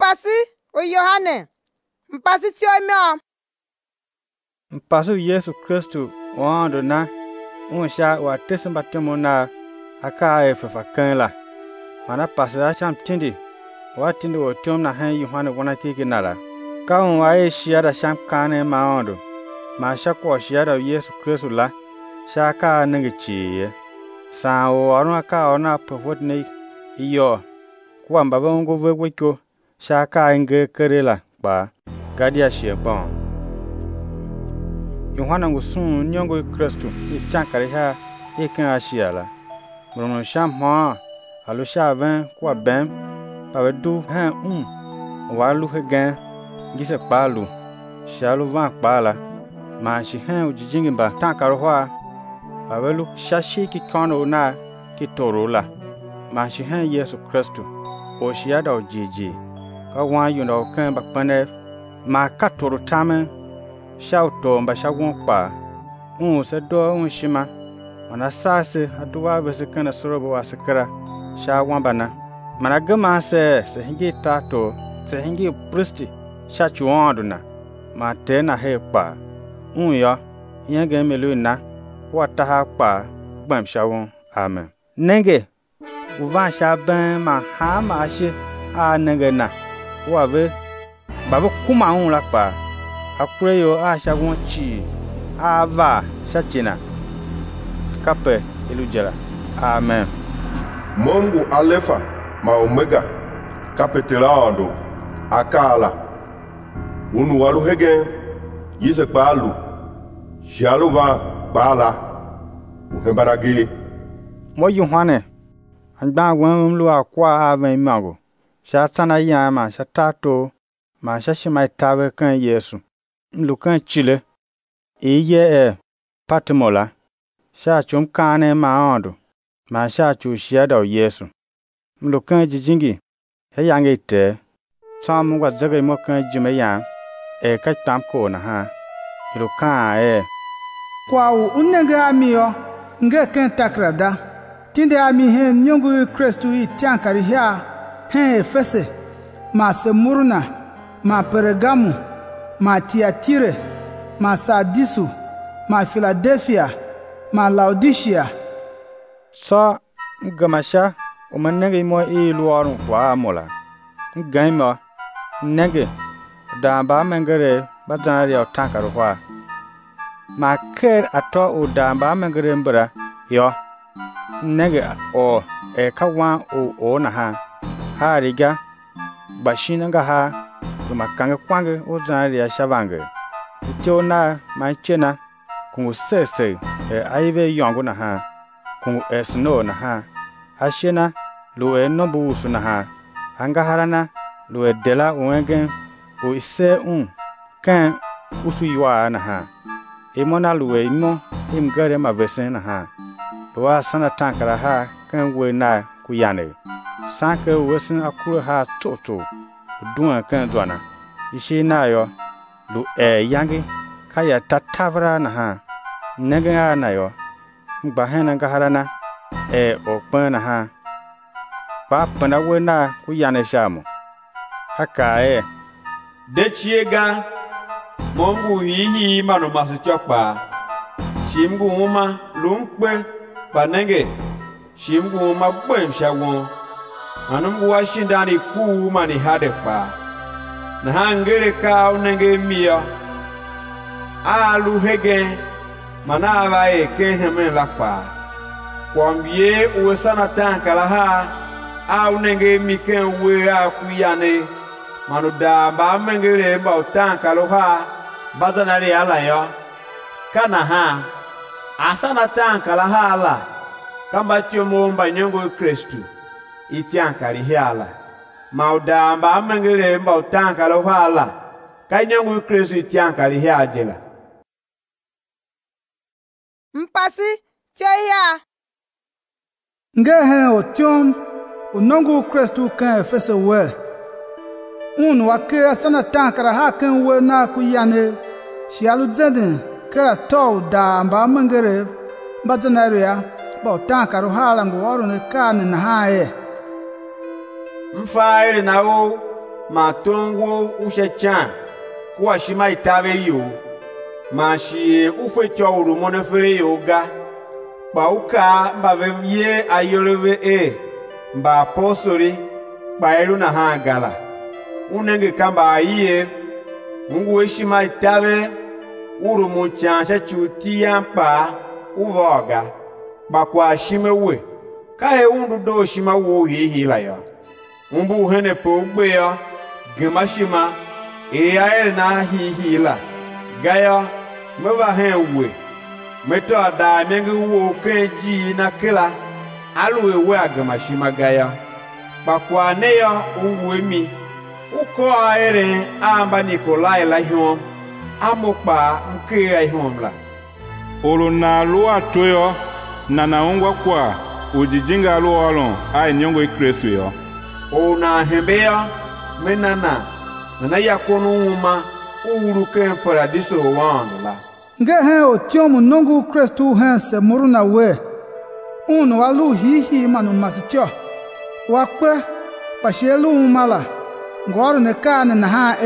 Mpasi o Yohane. Mpasi tiomio. Mpasu Yesu Kristu wando na unsha wa tesamba temona aka efa kanla. Mana pasra cham tindi. Wa tindi wo tiom na han Yohane wana kiki nala. Ka wa e shiada sham kane maondo. Ma shakwa shiada Yesu Kristu la. Shaka nenge chiye. Sa o anu aka ona pofot ne iyo. Kwa mbaba ungo vweko. Shaka inge kerela ba. Gadia shebon. Yohana ngusun nyongo Kristu itankare ha ekan ashiala. Mrono sham ha alu shaven kwa bem pawedu ha walu hegen gise palu shalu van pala ma shi ha ujijingimba tankaro ha pawelu shashi ki kono na ki torola ma shi ha Yesu Kristu o shiada ojiji ka wan yuno kan bakpane ma katoro tame shauto mba shagun pa se do shima mana sase aduwa bese kana sorobo wasakara shawan bana mana gama se hingi tato se hingi pristi shachuanduna ma tena he pa yo yenge melu na wata ha pa gbam shawon amen nenge uvan shaban ma ha ma she a nenge na wa ve babu kuma la pa akweyo a shagun chi ava shachina kape ilujela amen. Mungu Alefa ma Omega kapetelando akala unu walu hegen yise palu shaluva bala uhembaragi mo Yohane anda wan lu akwa ava imago shatana yama shatato ma shashima tawe kan Yesu lukan chile iye patmola shachum kane maondo ma shachu shiada Yesu lukan jijingi he yange te samu wa zaga mo kan jime ya ka tamko na ha lukan kwa unenga amio nge ken takrada tinde ami he nyongu Kristu itiankari ha he Efese ma Semurna ma Pergamu ma Tiatire ma Sardisu ma Philadelphia ma Laodicea so gamasha o manenge mo luarun kwa mola gaima nege da ba mengere bazari o tankaro kwa ma ker ato o da ba mengere mbra yo nege o kawan o na ha riga bashina nga ha kuma kanga kwange o zanari ya shavange tiona manchena kungu sese aive yongo na ha kungu snow na ha ashena lo nombu usu na ha anga harana lo dela wengen o ise kan usu ywa na ha emona lo imo imgare ma vesen na ha lo asana tankara ha kan we na kuyane sanke wesin akuru ha toto duan kan dwana ishi na yo lu yangi kaya tatavra na ha nega na yo ngba hena ngaharana okpan na ha pa pana wena ku yane shamu haka de chiega mongu hihi manu masu chokpa shimgu uma lunkpe panenge shimgu uma bwem shawon anumgu washindani ku mani hadekpa na hangere ka unenge mio alu hege manava keheme lakpa kwambie uwesana tankala ha au nenge miken we akuyane manuda ba mengere ba tankalo ha bazanari ala yo kana ha asana tankala ha ala kamba tiomo mba nyongo Kristu itiankali hiala mauda ba mengere ba tankalo ha ala kanyongo Kristu itiankali hiajela Mpasi chaya ngehe otiom unongu Kristu kan Efese we wake asana tankara ha kan we na kuyane shialu zeden kara to da mba mangere bazanaria ba tankara ha lango oro ne kan na ha mfaire nawo ma tongo ushechan kwa shima itabe yo ma shi ufetyo urumone fere yoga ba uka mbave ye ayoreve mba apostoli ba eru na ha gala unenge kamba aye mungu weshima itabe urumu chansha chutia mpa uvoga ba kwa shimewe kahe undu do shima wo hihila ya umbu hene po ugbe ya gemashima aye na hihila gaya meva henwe meto ada mengi wo kenji na kila alu ewe agamashima gaya ba kwa ne ya ungu emi uko aere amba Nikolai la hiom amokpa nke ahom la olo na lo atoyo na naungwa kwa ujijinga lo olon ai nyongo ikresu yo ona hembea menana na yakonu uma uru ken paradiso wandla nge he otiomu nongu Kristu he se muruna we unu walu hihi manu masityo wakpe pashelu mala ngoro ne kane na ha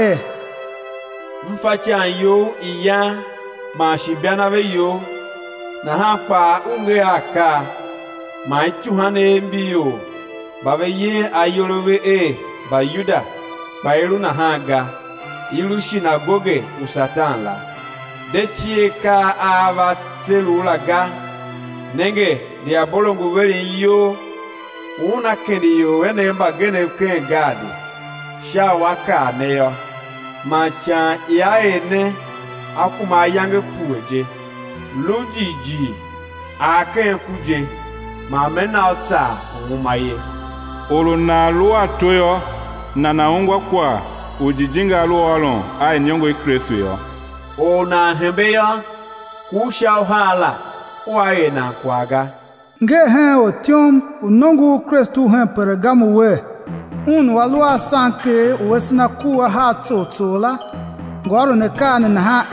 mfacha yo iya ma shibiana ve yo na ha pa unge aka ma chuhane mbiyo babe ye ayorove ba yuda ba eru na ha ga ilu sinagoge usatan la dechie ka ava tselula ga nenge diabolongu veri yo una kendi yo ene mba gene ken gadi sha waka ne yo macha ya ene akuma yange pueje lujiji aken kuje ma mena ota umumaye olo na lo atoyo na naungwa kwa ujijinga lo olon ai nyongo ikresu yo ona hembeya kusha hala wae na kwaga nge he otiom unongu Kristu he Pergamu we unu walu asanke wesina kuwa ha tsotola ngoro ne kane na ha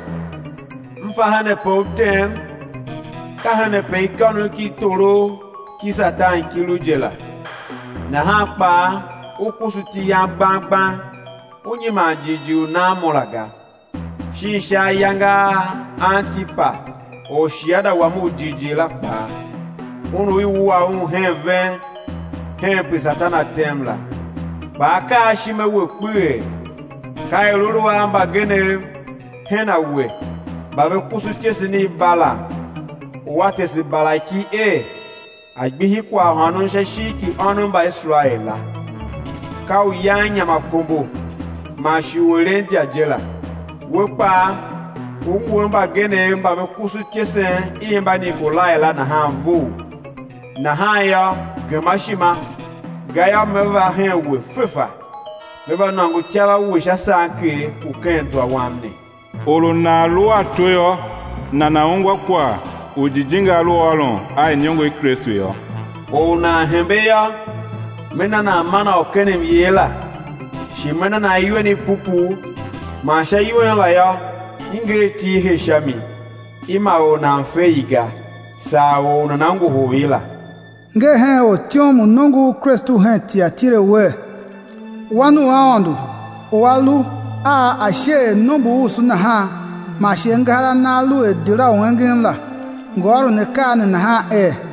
mfahane potem kahane pe ikonu ki toro ki satan ki lujela na ha pa ukusuti ya gbangban onye ma jiju na molaga shisha yanga Antipa o shiada wa mu jiji la pa unu iwa un heaven pe satana temla ba ka shime we kwe ka iruru wa amba gene hena we ba be kusuti sini bala wate si balaki agbihi kwa hanu shashiki onu ba Israela ka uyanya makombo mashiwolenti ajela wepa umwemba gene mba be kusuti sen imba Nikolai la na hambu na haya gemashima gaya meva henwe fefa meva nangu tiaba wisha sanke ukentwa wamne olo na lo atoyo na naungwa kwa ujijinga lo olon ai nyongo ikresu yo ona hembeya mena na mana okenem yela shimena na yweni pupu masha yweni la ya inge ti heshami ima ona mfeiga sawo ona nangu huila nge he otiomu nongu Kristu he tiatire we wanu aondu walu a ashe nombu usuna ha ma she ngara na lu edira wengin la ngoro ne kane na ha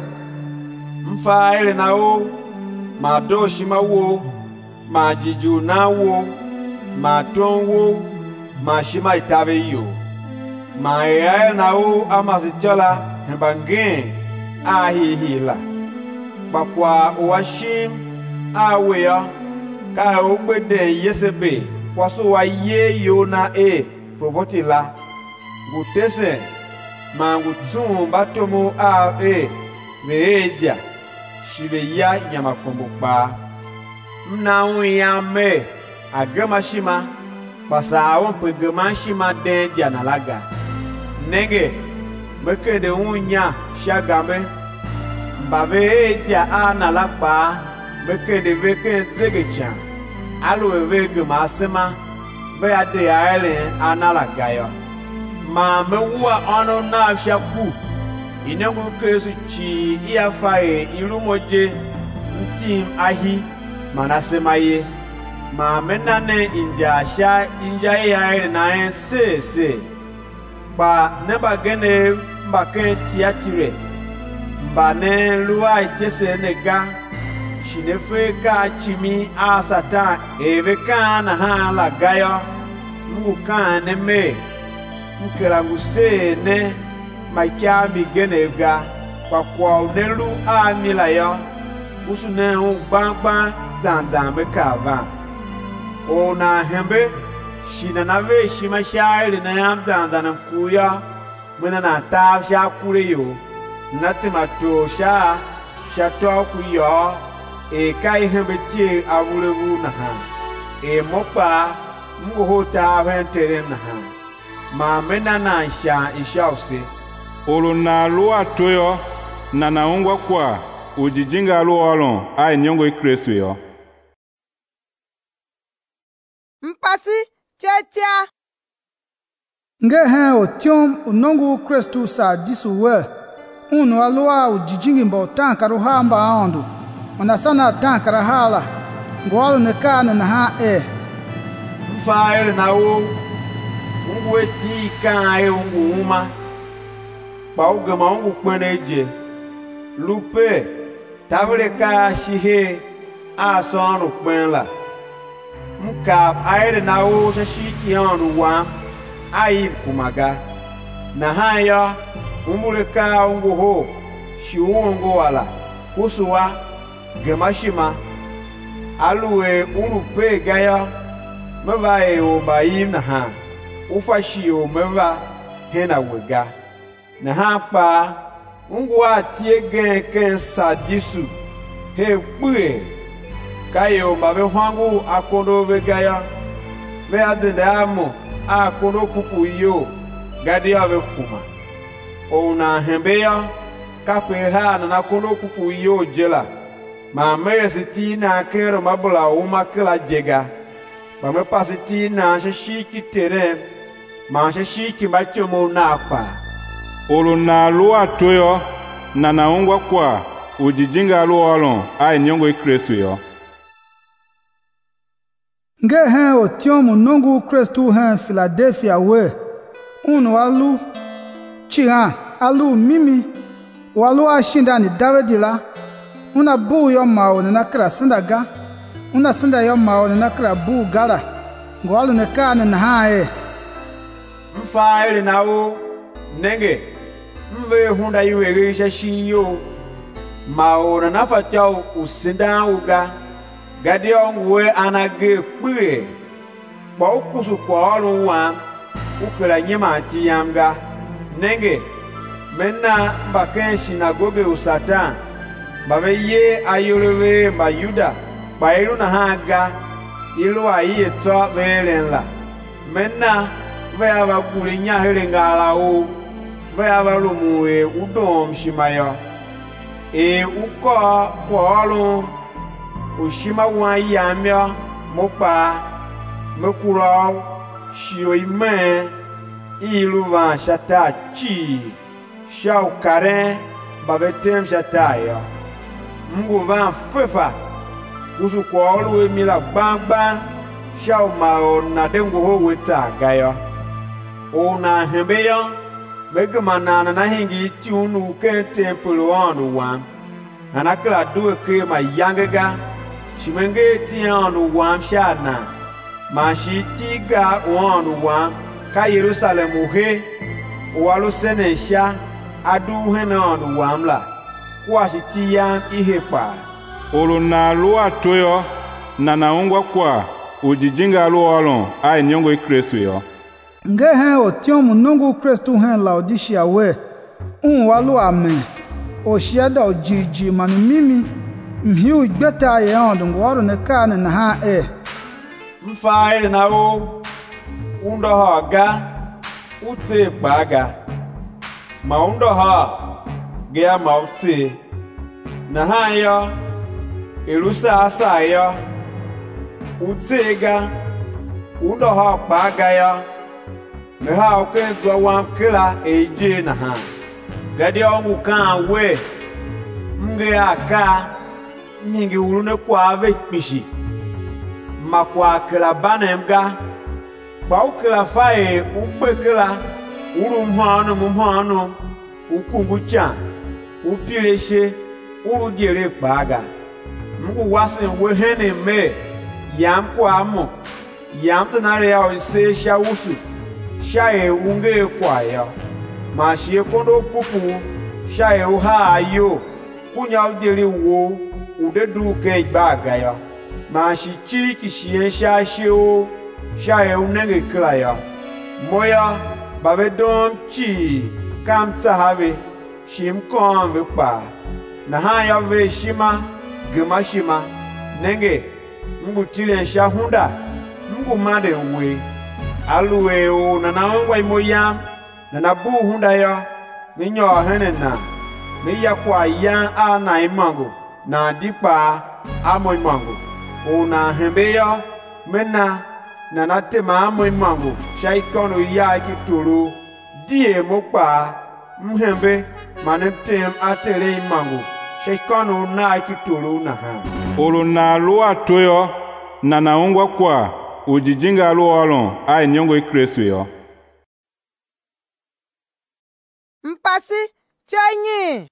mfa ile na o ma do shima wo ma jiju na wo ma ton wo ma shima itabe yo ma ya na o amasitola hembangen ahihila bakwa washim aweya ka ogbede yesebe kwaso wa ye yo na provotila gutese mangutun batomo media shireya nyamakombo pa mna ya me agamashima pasa awon pegamashima de janalaga nenge mekede unya shagame babe dia ana lakpa mekede veke zegecha alo vege masema be ade aele analagayo ma mewa ono na shaku inengu kesu chi iafae irumoje ntim ahi manasemaye ma menane inja sha inja ya na se ba ne ba gene ba ke tiatire ba ne luwa itese ne ga shinefe ka chimi a satan ebe ka na ha la gayo mungu ka ne me nkera nguse ne makia mi gene ga kwa kwa nelu a mila yo usune gbangban zanzan me ka va ona hembe shina na ve shima shairi na yam zanzan kuya mena na ta sha kure yo natima to sha to kuyo e kai hembe tie awurewu na ha e mopa mungu ta ventere na ha ma mena na sha ishause olo na lo atoyo na naungwa kwa ujijinga lo olon ai nyongo ikresu yo mpasi chetia nge he otiom unongu Kristu sa disu we unu alua ujijingi mbo tankaro hamba ondu onasana tankara hala ngwalu ne kana na ha mfaele na wo ngwe ti kan nguma pa ugama ngu kweneje lupe tavre ka shihe asonu kwenla mka aire na wo shiki onu wa ai kumaga na haya umuleka ngu ho shiwongo wala kusuwa gemashima aluwe urupe gaya meva o bayim na ha ufashi o meva hena wega na ha pa ngwa tie gen sadisu he pue kayo mabe hwangu akondo vegaya ve adendamo akondo pupu yo gadi ave kuma ona hembeya kape ha na kondo pupu yo jela ma mesiti na kero mabula uma kila jega ba me pasiti na shiki tere ma shiki machomo na pa olo na lo atoyo na naungwa kwa ujijinga lo olon ai nyongo ikresu yo nge he otiomu nongu Kristu he Philadelphia we unu alu chiha alu mimi walu ashinda ni Davidila una bu yo mawo na kra sindaga una sinda yo mawo na kra bu gara ngwalu ne kana na ha mfaile na wo nenge mbe hunda yiwe shashi yo mawo na fatao usinda uga gadi ongwe anage kpue ba ukusu kwa ọrụ wa ukela nyema tiyamga nenge menna baken sinagoge usatan babe ye ayorewe ba yuda ba iru na haga ilu ayi to berenla menna be aba kuri nya herengala o be aba rumuwe udom shimayo uko kwa ọrụ oshima wa yamia mopa mekuro shio ime iluva shata chi shau karen bavetem shata yo mungu van fefa usu kwa olu emila bangba shau mao na dengu ho weta gayo ona hembeyo megama na hingi tunu ken temple onu wan anakla duwe ke ma yangega shimenge tianu wam shana ma shi tiga wanu wam ka Yerusalem he walu senesha adu henanu wamla kwa shi tiyan ihe pa olo na lo atoyo na naungwa kwa ujijinga lo olon ai nyongo ikresu yo nge he otiomu nongu Kristu he Laodicea we walu amen oshiada ojiji manu mimi mhiu gbeta ye ondu ngwaru ne kana na ha mfaile na wo undo ha ga ute baga ma undo ha ga ma ute na ha yo erusa asa yo ute ga undo ha baga yo me ha okento wa kila eje na ha gadi ongu kan we mge aka nyingi urune kwa ave pishi makwa kela banem ga kwa ukela fae ukpekela uru mhanu ukungucha upileshe uru diere kpaga mgu wasin wehene me yam kwa amo yam tanare ya se shawusu shae unge kwa ya ma shie kondo pupu shae uha ayo kunya diere wo udedu ke baga ya ma shi chi kishie sha shio shae unenge kla ya moya babedom chi kam tahave shim kon ve pa na ha ya ve shima gema shima nenge mgu tire sha hunda mgu made we aluwe o na na ngwa moya na na bu hunda ya minyo henena mi ya kwa ya a na imango na dipa amo imango o na hembe ya mena na na tema amo imango shai kono ya kituru die mokpa mhembe manetem atere imango sheikono na kituru na ha olo na lo atoyo na naungwa kwa ujijinga lo olon ai nyongo Kristo yo mpasi chanyi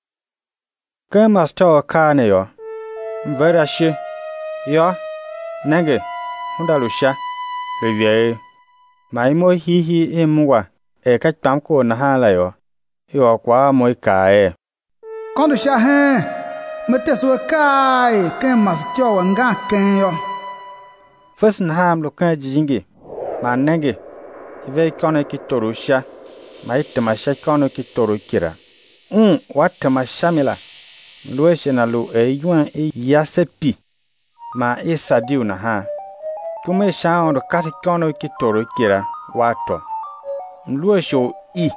kama sto kane yo mvera shi yo nenge hundalusha revie maimo hihi imwa ka tamko na hala yo kwa moi kae kondo sha he mete so kai ken mas cho wanga ken yo fes na ham lo kan jingi manenge ive kono ki torusha mai tamasha kono ki torukira watama shamila lueshe na lu yuan yasepi ma isadiu na ha kume shaondo kati kono ki torukira wato luesho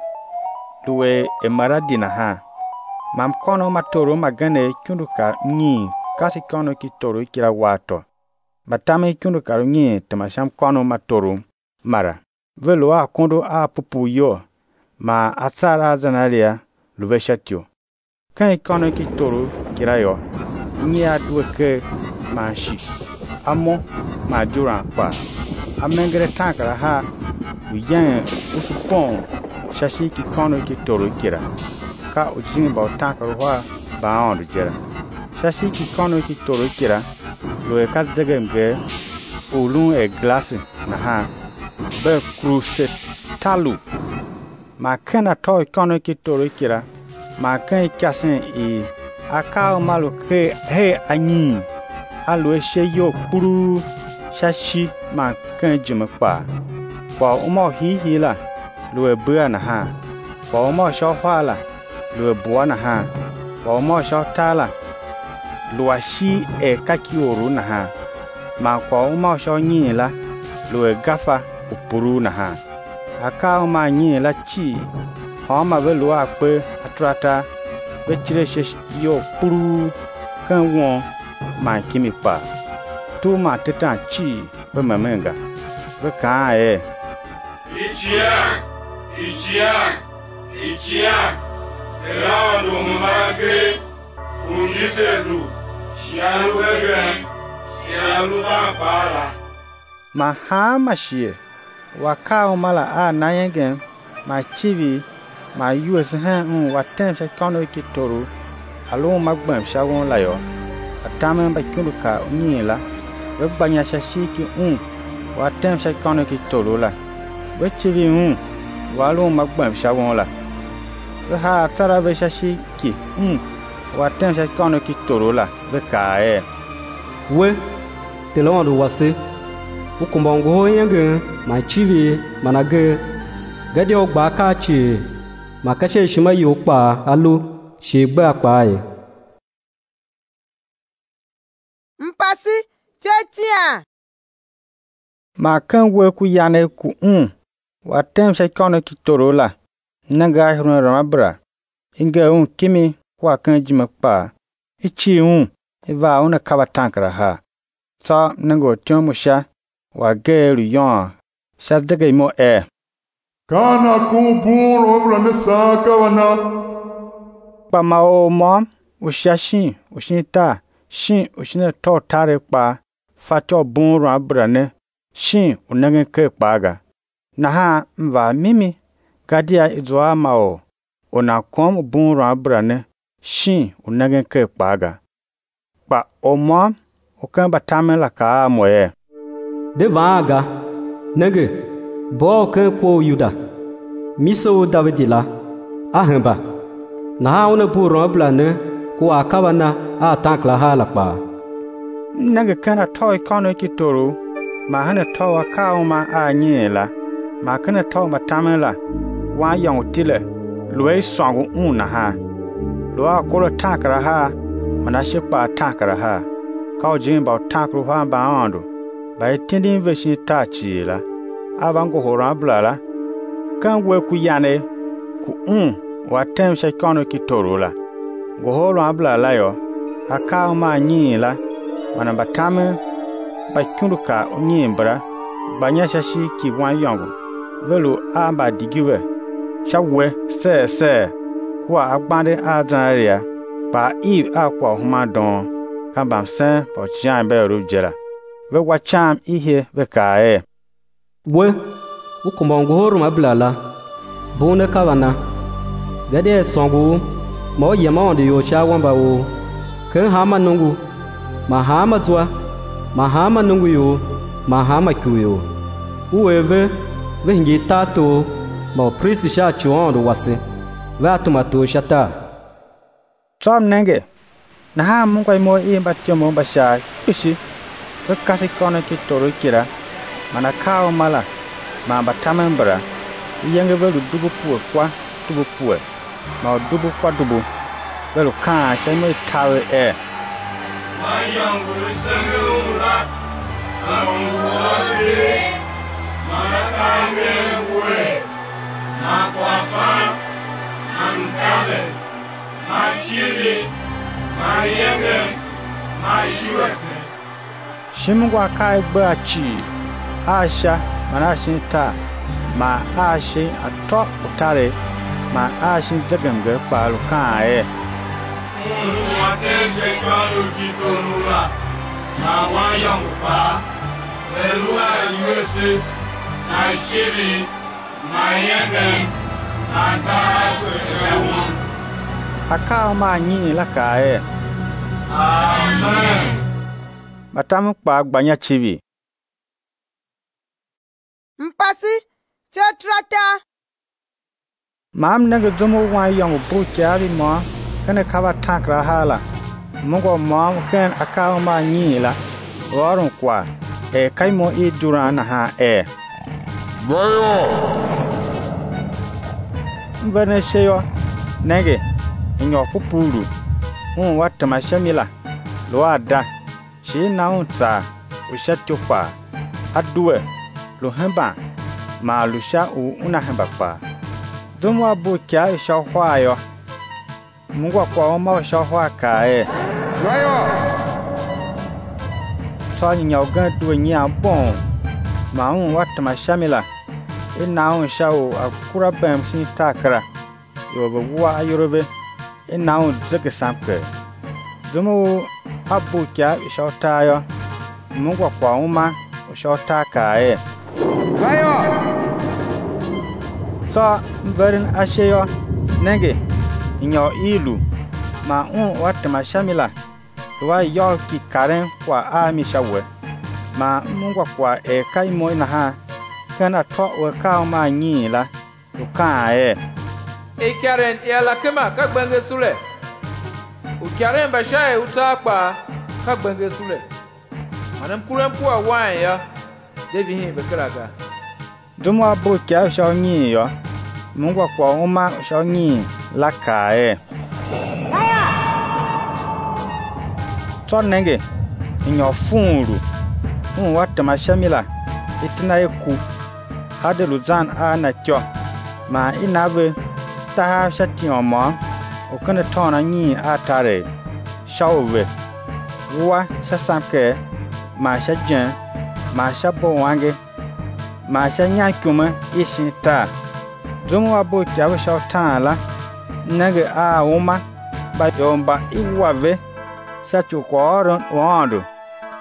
luwe emaradi na ha mam kono matoro magane kunduka nyi kati kono ki toro kira wato batame kunduka nyi tamasham kono matoro mara velo a kondo a pupu yo ma atsara zanalia luveshatio kan kono ki toro kira yo nyi adweke mashi amo madura pa amengere tankara ha uyan usupon shashi ki kono ki toro kira ka ujing ba tankara wa ba on jera shashi ki kono ki toro kira lo ka zegemge ulun e glace na ha be cruise talu ma kana toy kono ki toro kira ma kan kasen e aka malu ke he anyi alo sheyo puru shashi ma kan jimpa pa umo hi la lo bua na ha pa umo sho hwa la lo bua na ha pa umo sho ta la lo ashi e kaki oru na ha ma pa umo sho nyi la lo gafa upuru na ha aka uma nyi la chi ha ma be lo ape atrata be chire yo puru kan won ma kimi pa tu ma teta chi be mamenga be ka e Ichiak, elawa lumage, uniselu, shialu wegen, shialu para. Mahama shie, wakao mala a nayegen, ma chivi, ma US hen watem sha kono kitoro, alo magbam shawon layo, atamen ba kuluka unyila, we banya sha shiki watem sha kono kitoro la. We chivi walo magbam shawon la we ha tara be shashi ki watem sha kono ki toro la be kae we telon do wase ukumbongo ho yenge ma chivi manage gade ogba ka chi makache shima yo pa alu she gba pa e mpasi chetia ma kan we ku yane ku watem sha kono ki toro la nanga hiruna ramabra inga kimi kwa kan jima pa ichi iva una kaba tankara ha sa nango tyomusha wa geru yon sha dege mo kana kumpun obla ne saka wana pa ma o mom ushashi ushinta shin ushine to tare pa fatio bunro abrane shin unangen ke paga na ha mva mimi gadia izwa mao ona kom bunro abrane shin unangen ke paga pa omo okan batame la ka moye de vaga nege bo kan ko yuda miso davidila ahamba na una bunro abrane ko akabana a tankla hala pa nege kana toy kono kitoro ma hana towa kauma a nyela ma kana towa matamela wa yong tile loi songu una ha lo akolo tankra ha mana shepa tankra ha ka jin ba tankru ha ba ando ba tindin veshi ta chila abango horan blala kan we ku yane ku wa tem she kono kitoro la go horan blala yo akauma nyela mana batame bakunduka onyimbra banya shashi ki wan yongo velo amba digiwe shawe se kwa agbande azaria ba akwa huma don kambam sen po jan be rujela we wacham ihe be kae we ukombongo horu mablala bune kavana gade songu mo yema onde yo cha wamba wo kan hama nungu mahama zwa mahama nungu yo mahama kuyo uweve vengi tato mo prisi sha chuondo wase va tomato shata trom nenge na ha mun kwai mo imba tyomo basha ishi we kasi kono ki toro kira mana kao mala ma batamembra yenge velu dubu kwa dubu puwe ma dubu kwa dubu velu kan sha mo tawe Mayang Gurusanura, Amwade, Manakamewe, Makwafan, Mankabe, Machili, Mayengen, Mayuase. Shimungwa kai bachi, Asha, Manashinta, ma Ashi atop utare, ma Ashi zagamge palukae. Attention kwalo kitonura na wayang pa Belua USA Nigeria Mayengen Ata Akao ma nyi la kae Amen Matamu pa gbanya chivi Mpasi chetrata Mam nege zomo wayang bu chari mo kana kava tankra hala mungo mom ken akao ma nyila warun kwa kaimo durana ha Bayo Mbane sheyo nege inyo pupuru watama shamila lo ada shi na unta ushatyo pa aduwe lo hemba ma lusha una hemba pa domo abu kya sha hwayo Mungwa kwa ma sha hwa kae Bayo so nyao gan du nya bon ma watama shamila ina sha akura bam sin takra yo bo wa ayorobe ina zake samke domo abu kya sha tayo mungwa kwa ma sha ta kae Bayo so mbarin asheyo nenge inyo ilu ma watama shamila wa yo ki karen kwa ami shawe ma mungwa kwa kaimo na ha kana to we ka ma nyila ukae Karen yala kema ka gbenge sule u Karen ba shae utakpa ka gbenge sule manam kurempu a wan ya devi hin bekraga dumwa bo kya sha nyi yo mungwa kwa ma sha nyi la kae to nenge inyo funru watama shamila itina eku hade luzan na kyo ma inabe ta shati omo okana tona nyi atare shawwe wa shasamke ma shajen ma shabo wange ma shanya kuma ishita zomo abo kyawe shawtala nage uma ba yomba iwave shachu koron wando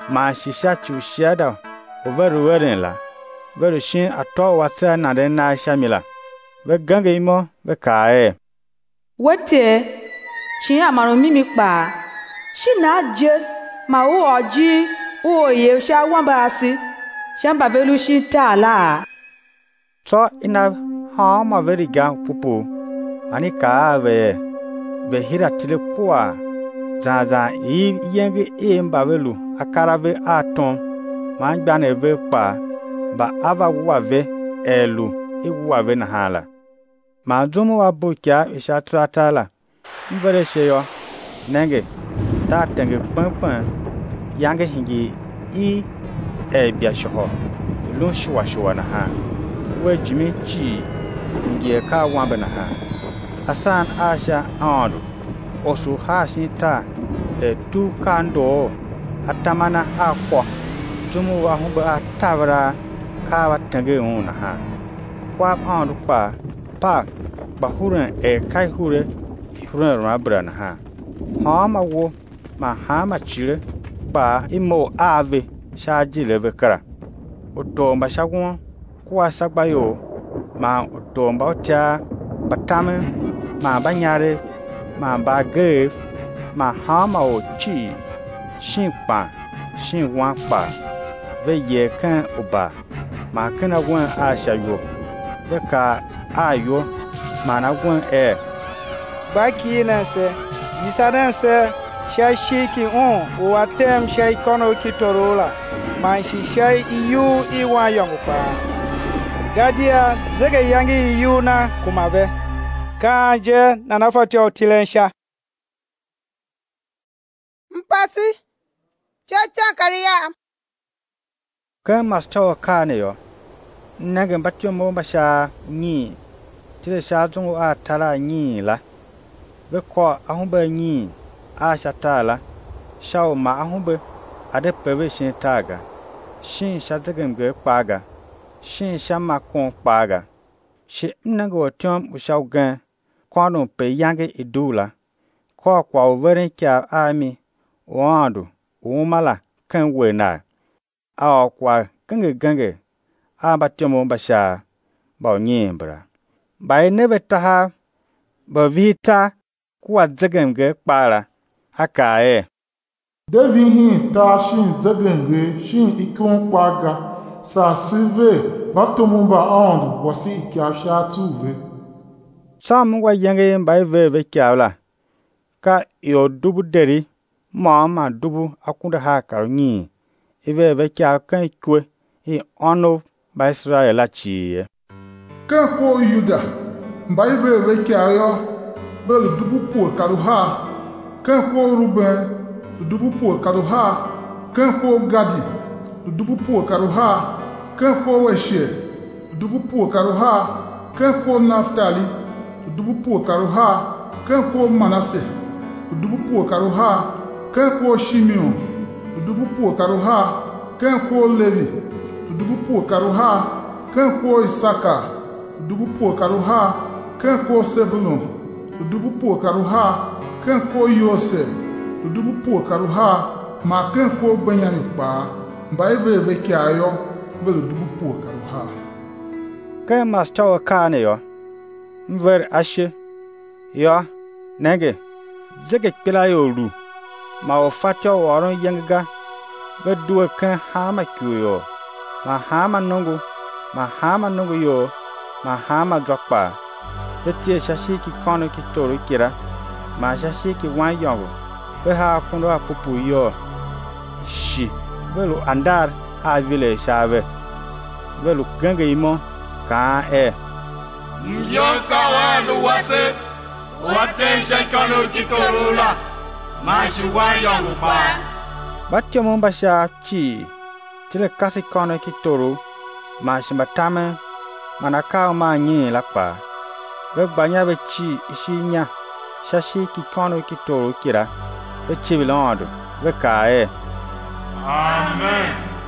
ma shisha chu shiada over wedding la very shin ato wata na den na shamila be gange imo be kae wote chi amaro mimi pa shi na je ma o oji o ye sha wan ba si shamba velu shi ta la so ina ha ma very gang pupu mani ka ve hira tile kwa zaza yenge emba velu akara ve aton ma gbane ve pa ba ava wa ve elu iwa ve na hala ma zomo wa bukya isha tratala mvere sheyo nenge ta tenge pampan yange hingi bia shoho lu shwa na ha we jimi chi ngie ka wamba na ha asan asha ando osu hashita tu kando atamana akwa jumu wa humba atavara ka watenge una ha kwa ando pa bahuran kai hure huran rabra na ha ma wo ma ha ma chire ba imo ave shaji leve kara oto ma shagun kwa sagbayo ma oto mba tia batame ma banyare ma bage ma ha ma o chi shin wan pa ve ye kan oba ma kana wan a shayo ve ka ayo ma na wan baki na se yisadan se shashi ki o atem shay kono ki torola man shi shay yu iwa yongu pa gadia zege yangi yu na kumave kanje na nafati otilensha mpasi chacha kariya kan master kane yo nage batyo mo basha ni tire sha zungu a tala ni la ve ko ahumba ni a shatala shaw ma ahumba ade peve shin taga shin shazagem ge paga shin shama kon paga shi nago tyom ushaw gan kwano pe yange idula ko kwa overin kya ami wando umala kan wena a kwa gange a batyomo basha ba nyimbra bai nebe taha ba vita kwa zagem ge kpara akae Devi hin ta shin zagenge shin ikon kwaga sa sive batomumba ondu wasi ikyasha tuve sam wa yange bai ve kyawla ka yo dubu deri ma dubu akunda ha karnyi ve kya kan kwe i ono ba Israel chi kan ko yuda bai ve kyayo bel dubu po karuha kan ko ruben dubu po karuha kan ko gadi dubu po karuha kan ko weshe dubu po karuha kan ko naftali dubu po karuha kan ko manase dubu po karuha kan ko shimeon dubu po karuha kan ko levi dubu po karuha kan ko isaka dubu po karuha kan ko sebulon dubu po karuha kan ko yosef dubu po karuha ma kan ko benyamin pa bai ve kyayo bel dubu po karuha kan master kane yo mver ashe yo nege zege kila yo ru ma o fatyo waron yanga be duwa kan hama kuyo ma hama nungu yo ma hama drakpa betie shashi ki kono ki toru kira ma shashi ki wan yongo be ha kundo apupu yo shi belu andar a vile shave belu gange imo ka Mjonka wanu wase watem shakano kitorula mashuwa yongu pa batyo mo basha chi tile kasi kono ki toru ma shimbatame manaka ma nyi lakpa be gbanya be chi ishinya shashi ki kono ki toru kira be chibilondo be kae amen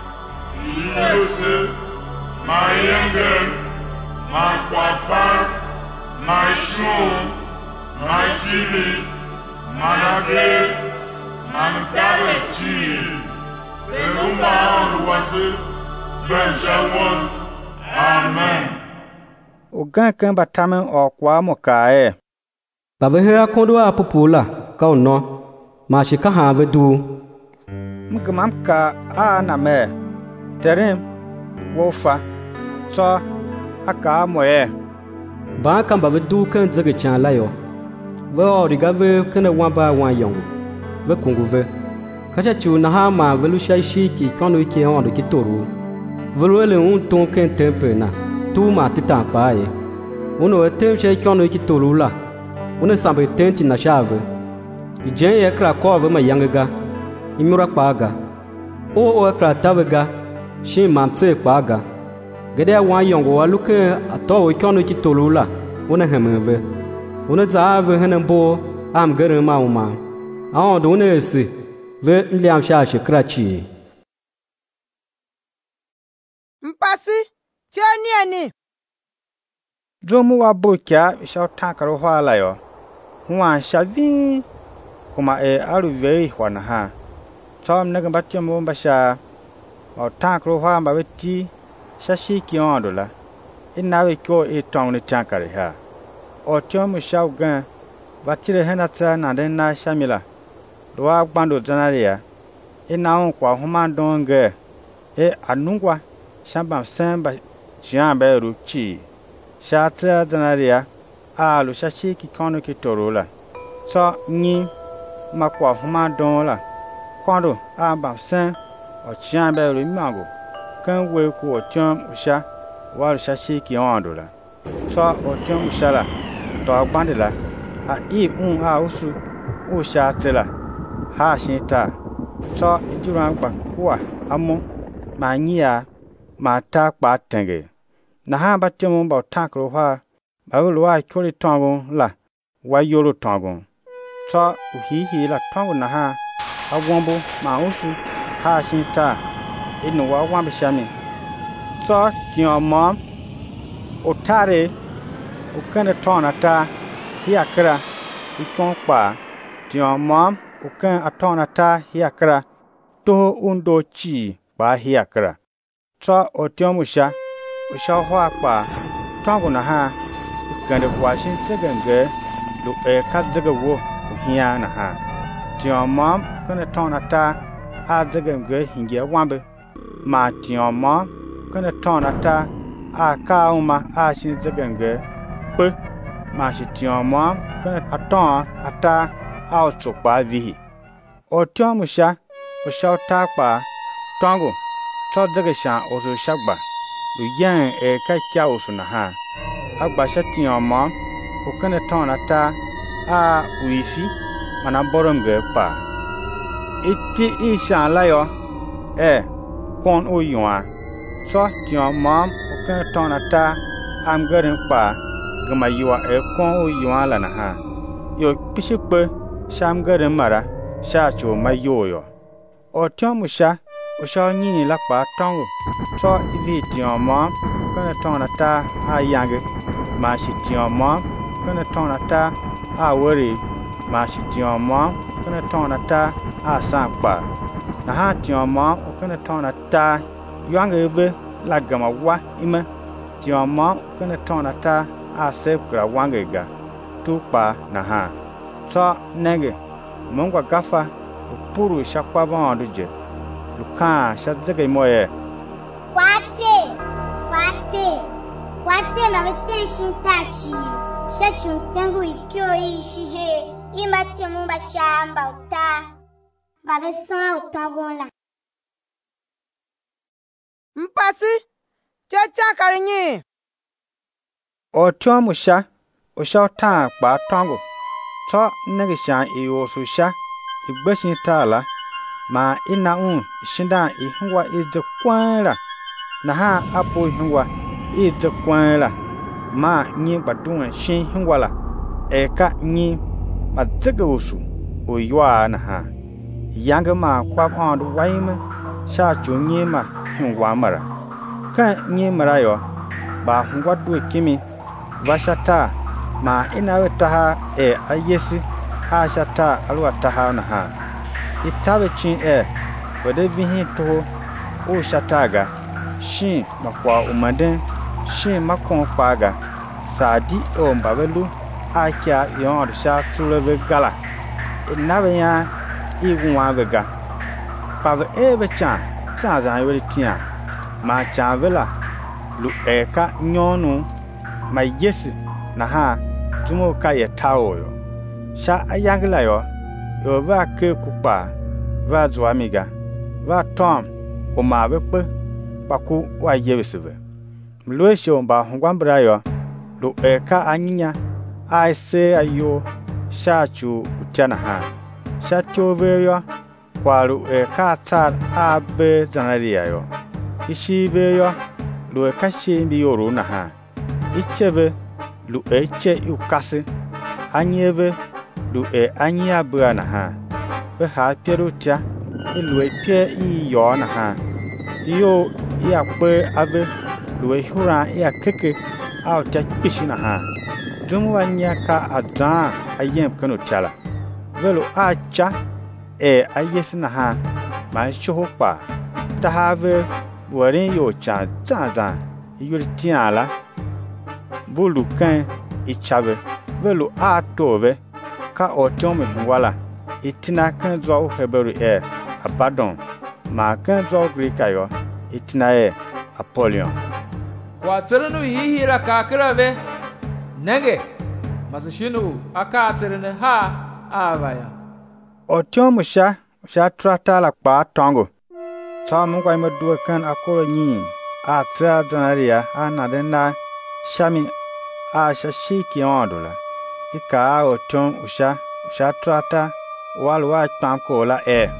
yese mayengel ma kwafar ma shun ma chili manage mandabe chi Remumba on wasi. Ben shawon. Amen. Ogan kan batame okwa mokae. Ba ve ha kondo a popula ka no. Ma shi ka ha ve du. Mgamam ka a na me. Terim wofa. So aka moye. Ba kan ba ve du kan zege chan la yo. Ve o riga ve kan wa ba wa yong. Ve kungu ve. Ka cha chu na ha ma ve lu shai shi ki kan no ki on de ki toru. Ve lu le un ton kan tempe na. Tu ma ti ta pa ye. Uno tem shai kan no ki toru la. Uno sambe tenti na chave. Jen ye kra ko ve ma yanga. Imura kpaga. O kra tavega. Shin mam tse kpaga. Gede wa yongo wa luke ato o kono ki tolula. Una hemeve. Una zaave henbo am gere ma uma. Awon do una esi. Ve nliam sha krachi. Mpasi, tioni ani. Jomu wa bokia sha tankaro hwala yo. Huwa shavi kuma aruve hwana ha. Chom naga batyo basha o tankro hwa ba beti shashi ki ondola inawe ko tong ni tankare ha o chom shaw gan batire henata na den na shamila do agbando janaria ina on kwa huma donge anungwa shamba samba jambe ruchi shata janaria alu shashi ki kono ki torola so ni makwa huma donla kwando aba sen o chambe ru mango kan we ku o chom usha wa shashi ki ondola so o chom ushala to agbandela a a usu usha tela ha shinta so ijuran gba kwa amu ma nyia ma ta pa tenge na ha ba temo ba tankro ha ba lu wa kori tongo la wa yoro tongo so uhihi la tongo na ha agwombo ma usu ha shinta inu wa wambe shami so kioma otare ukane tona ta hiakra ikon pa kioma ukan atona ta hiakra to undo chi ba hiakra so otiomusha usha hwa pa tongo na ha ukane washin tsegenge lu kadzaga wo hiya na ha kioma kana tona ta a zagenge hinge wambe ma tioma kana tona ta a kauma a shin zagenge pe ma shi tioma kana aton ata a chokpa vihi o tiomusha o shauta pa tongo to zagasha o so shagba lu yan ka kya o suna ha agba sha tioma o kana tona ta a uisi mana boromge pa iti isha layo kon o yuwa so tiyo mom o kan tona ta am garin pa gama yuwa kon o yuwa la na ha yo pishikpe sham garin mara sha cho mayoyo o tiyo musha o sha nyi la pa tongo so ivi tiyo mom kan tona ta a yange ma shi tiyo mom kan tona ta a wori ma shi tiyo mom kan tona ta a sankpa na ha tioma o kana tona ta yanga eve la gama wa ima tioma o kana tona ta a sekra wangega tukpa na ha so nege mongwa gafa o puru shakwa banduje luka shadzege moye kwate na vete shintachi shachu tangu ikyo ishihe imati mumba shamba uta baveson utangola Mpasi chacha karinyi o tiomusha o sha ta pa tongo to nege sha e o so sha igbeshin tala ma ina shinda ihwa ije kwanra na ha apo ihwa ije kwanra ma nyi badun shin hingwala eka nyi madzega usu o ywa na ha yanga ma kwa on waime sha chunyi ma hingwa mara ka nyi mara yo ba hingwa du kimi vashata ma ina weta ha ayesi ha shata alwa ta ha na ha itawe chin bade vihi to o shataga shin makwa umaden shin makon paga sadi o mbabelu akia yon sha tulebe gala inabenya igwa vega pave ebe chan za yori tia ma chan vela lu eka nyonu ma yesi na ha tumo ka ye tawo yo sha ayangla yo va ke kupa va zwamiga va tom o ma be pe paku wa yebisebe mlo sho ba hungwambra yo lu eka anyinya ai se ayo sha chu utana ha sha chobe yo kwaru eka tsar abe zanaria yo ishibe yo lu eka shimbi yoru na ha ichebe lu eche ukasi anyebe lu anyi abua na ha be ha pierutia lu epie I yo na ha yo ya pe ave lu hura ya keke out ta pishi na ha jumu anya ka adan ayem kanu chala velo acha ayesi na ha ma shopa ta have warin yo cha za yuri tiala bulu kan ichabe velo atove ka otome wala itina kan zo heberu abadon ma kan zo grikayo itina Apollyon watsirinu hihira kakrave nege masashinu akatsirine ha avaya otome sha trata la pa tongo sa mun kwai madu kan akoro nyi a tsa zanaria anadena shami a shashiki ondola ika otome usha trata walwa tamkola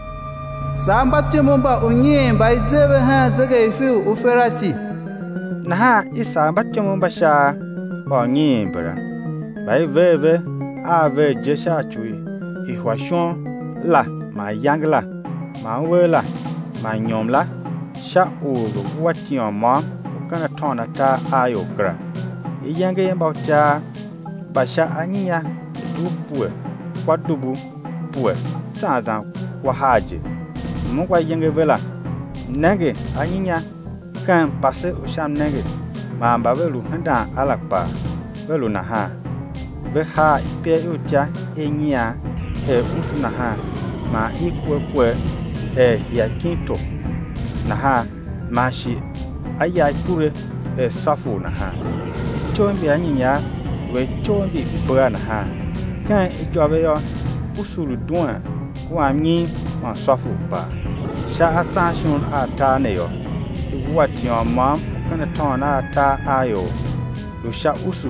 Samba timumba unyimba idzebe ha zege ifi uferati. Na ha isamba timumba sha onyimbra. Bai veve ave jesha chui. Ihwashon la ma yangla ma wela ma nyomla sha uru wati oma kana tona ta ayokra. Iyange yamba cha basha anya dupue kwadubu pue sanza kwa haje. Mukwa yenge vela nege anyinya kan pase usham nege ma mbavelu handa alakpa velu na ha ve ha ipe ucha enyia usu na ha ma ikwe ya kinto na ha ma shi aya kure safu na ha chombi anyinya we chombi bwa na ha kan ijobe yo usulu duan kwa mi on safu pa sha attention ata ne yo what your mom kana tona ata ayo lu sha usu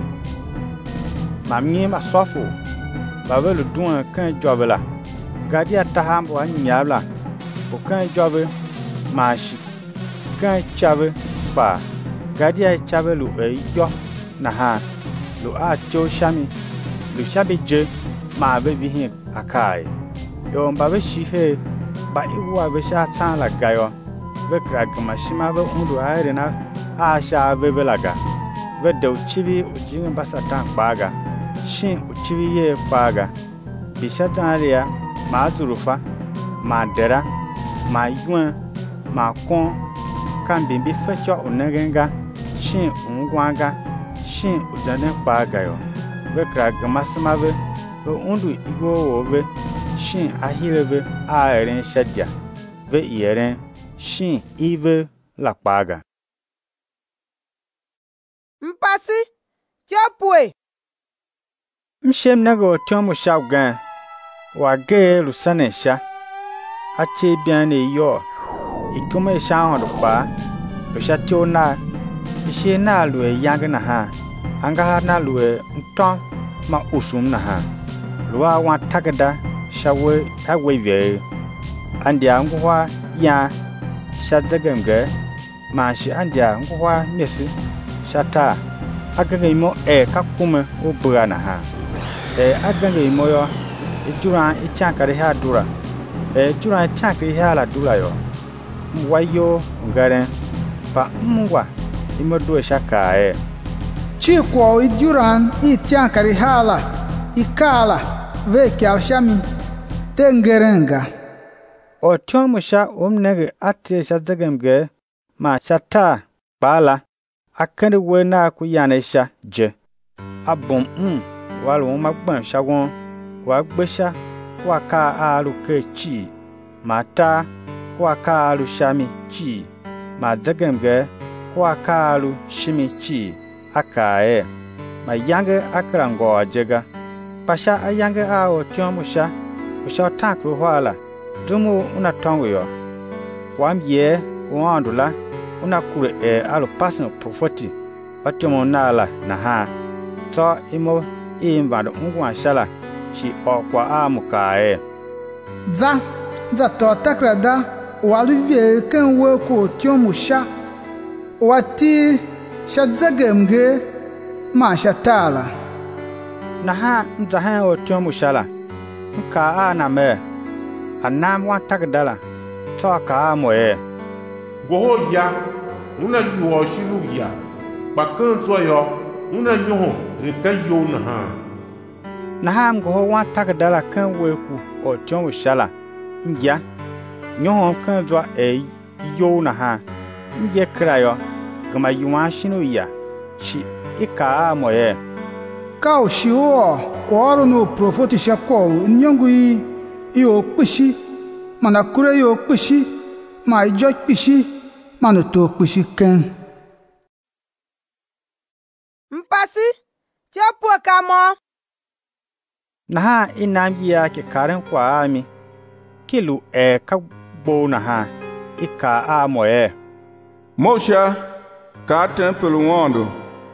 mamni ma safu ba velu duan kan jobe la gadi ata hambo anyabla o kan jobe mashi kan chabe pa gadi ai chabe lu yo na ha lu a cho shami lu shabe je ma be vihin akai yo mbabe shihe ba iwa be sha tan la gayo ve kragma shima be undu airena a sha ve velaga ve de uchibi ujin basatan paga shin uchibi ye paga bisha tanria ma zurufa ma dera ma yun ma kon kan bimbi fecho onagenga shin ungwanga shin ujane paga yo ve kragma shima be undu igo ove shin ahirebe aeren shadia ve ieren shin ive la paga mpasi chapwe mshem nago tomo shaugan wa ge lusanesha ache biane yo ikome shaon do pa lo shatio na ishe na lue yang na ha anga na lue nton ma usum na ha lua wa takada shawe agweve andia ngwa ya shadzagemge mashi andia ngwa mesi shata agangemo kakume obura na ha agangemo yo ejura ichankare ha dura ejura ichankare ha la dura yo mwayo ngare pa mwa imodo shaka chikwo ijuran ichankare hala ikala ve kyashami tengerenga o tiong musha nege ate sha zegemge ma shata bala akende wena ku yanesha je abum walu magban shagon wa gbesha wa ka alu kechi mata wa ka alu shami chi ma zegemge wa ka alu shimi chi akae ma yange akrango ajega pasha ayange a o tiong musha usha takru wala dumu una tongo yo wam ye wandula una kure alu pasin profeti patimo nala na ha to imo imbando ngwa shala shi okwa amukae za to takrada walu vie kan we ko tiomusha wati shadzagemge ma shatala na ha nzahan o tiomushala nka na me anam wa takdala to ka moye goho ya una yuo shinu ya bakan to yo una nyoho reta yo na ha goho wa takdala kan weku o tion shala ngia nyoho kan zo yo na ha nge krayo gama yuwa shinu ya shi ika moye ka o shiwo ko no profeti shako nyongu iyo kpishi mana kure yo kpishi ma ijo kpishi mana to kpishi ken mpasi chepu kamo na ha inamji ya ke karen kwa ami kilu ka gbo na ha ika amoe Mosha ka temple wondo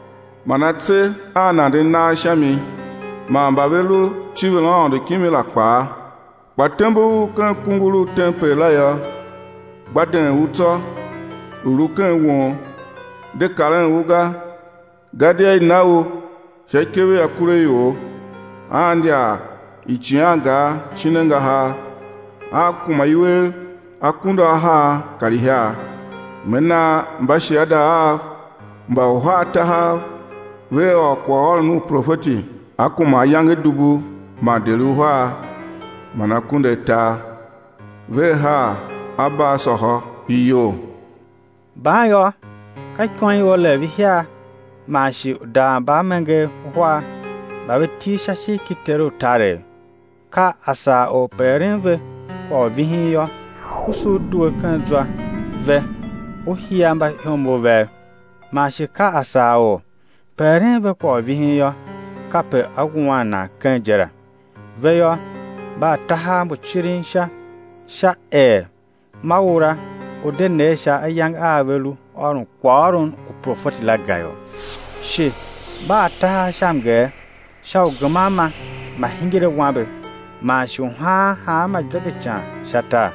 manatse anande na shami ma mbavelu chivelando kimila kwa Batembu kan kungulu temple la ya baden uto urukan won de karan wuga gadia inawo shekewe akure yo andia ichianga chinenga ha akumayiwe akunda ha kaliha mena mbashi ada mba hata ha we okwa nu profeti akuma yange dubu madeluha manakunde ta veha aba soho iyo bayo kai kon yo le vihia mashi da ba menge hwa ba ti shashi kitero tare ka asa o perenve ko vihiyo usu du kan zwa ve o hiamba homo ve mashi ka asa o perenve ko vihiyo ka pe agwana kan jera veyo ba taha mu chirin sha maura o de ne sha ayang avelu orun kwarun o profeti la gayo she ba taha shamge sha gmama ma hingire wabe ma shu ha ma jabe cha shata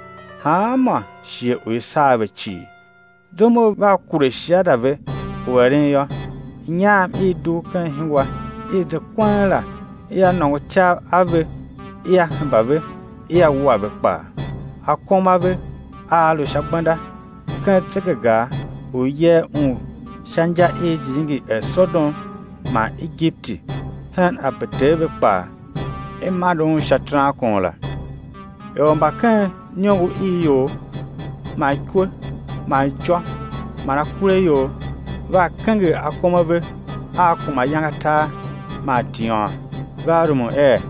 ha ma she o sabe chi domo ba kure sha dave werin yo nyam idu kan hinwa de kwanla ya no cha ave iya bave iya wabe pa akomave alu shagbanda kan tegega oye shanja ejingi Sodom ma Egypti han apetebe pa emadon shatra konla yo mbakan nyongu iyo ma ko ma jo mana kure yo va kange akomave akuma yangata ma dion garumo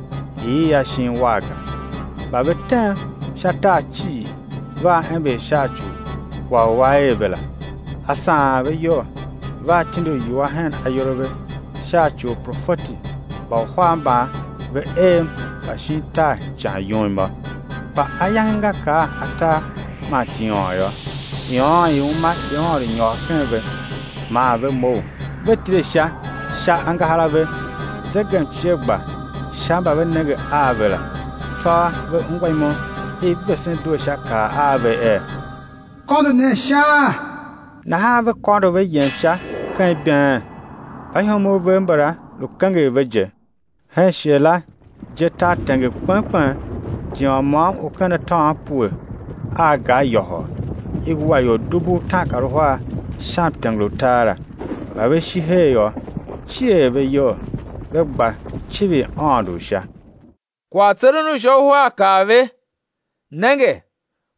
iya shin waga babeta shata chi va embe shachu wa wae bela asa be yo va tindo yuwa han ayorobe shachu profeti ba hwamba be ba shinta cha yomba ba ayanga ka ata ma tiyo yo yuma yo ri nyo kenbe ma be mo be tire sha anga halabe zegan chegba shamba be nege avela fa be ngwaimo be sen do shaka ave kondo ne sha na have kondo be yen sha kan bien ai homo be mbara lu kange veje ha shela jeta tange kpan jama o kana ta pu aga yo igwa yo dubu takaro ha shamp tanglo tara ba be shi he yo chi be yo be gba chibi andu sha kwa tsirinu shohwa kave nenge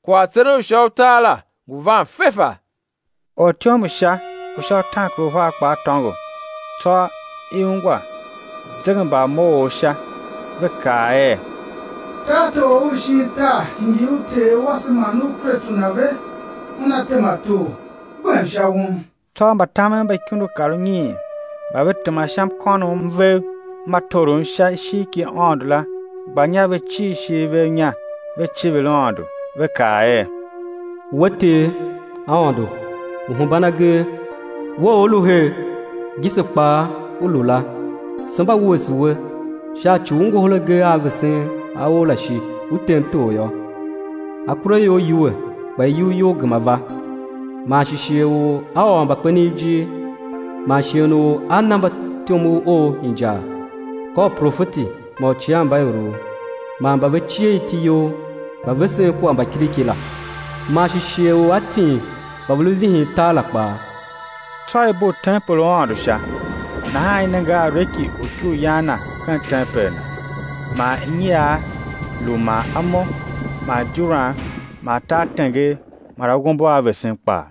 kwa tsere shau tala guvan fefa. O tiomu sha o shau tankro hwa kwa tongo. So iungwa zegen ba mo o sha ve kae. Tato ushita hingi ute wasimanu Kristu nave unatema tu bwen shawun. So ba tamen ba kundu karungi ba vetema sham kono mve matorun sha shiki ondla banya ve chi shi ve nya ve chi ve londo ve kae. Wote aondo uhumbanage wo oluhe gispa ulula samba woswe sha chungo holage avesen awola shi utento yo akure yo yuwe ba yu gmava ma shishiwo awamba kweniji ma shino anamba tiomu o inja ko profeti mo chiamba yoro ma mba vechie itiyo ba vese ko amba kirikila ma shishiwo ati ba vuluvi tala pa Tribal temple on sha na haina ga reki utu yana kan temple ma inya luma amo ma jura ma ta tenge maragombo avesen pa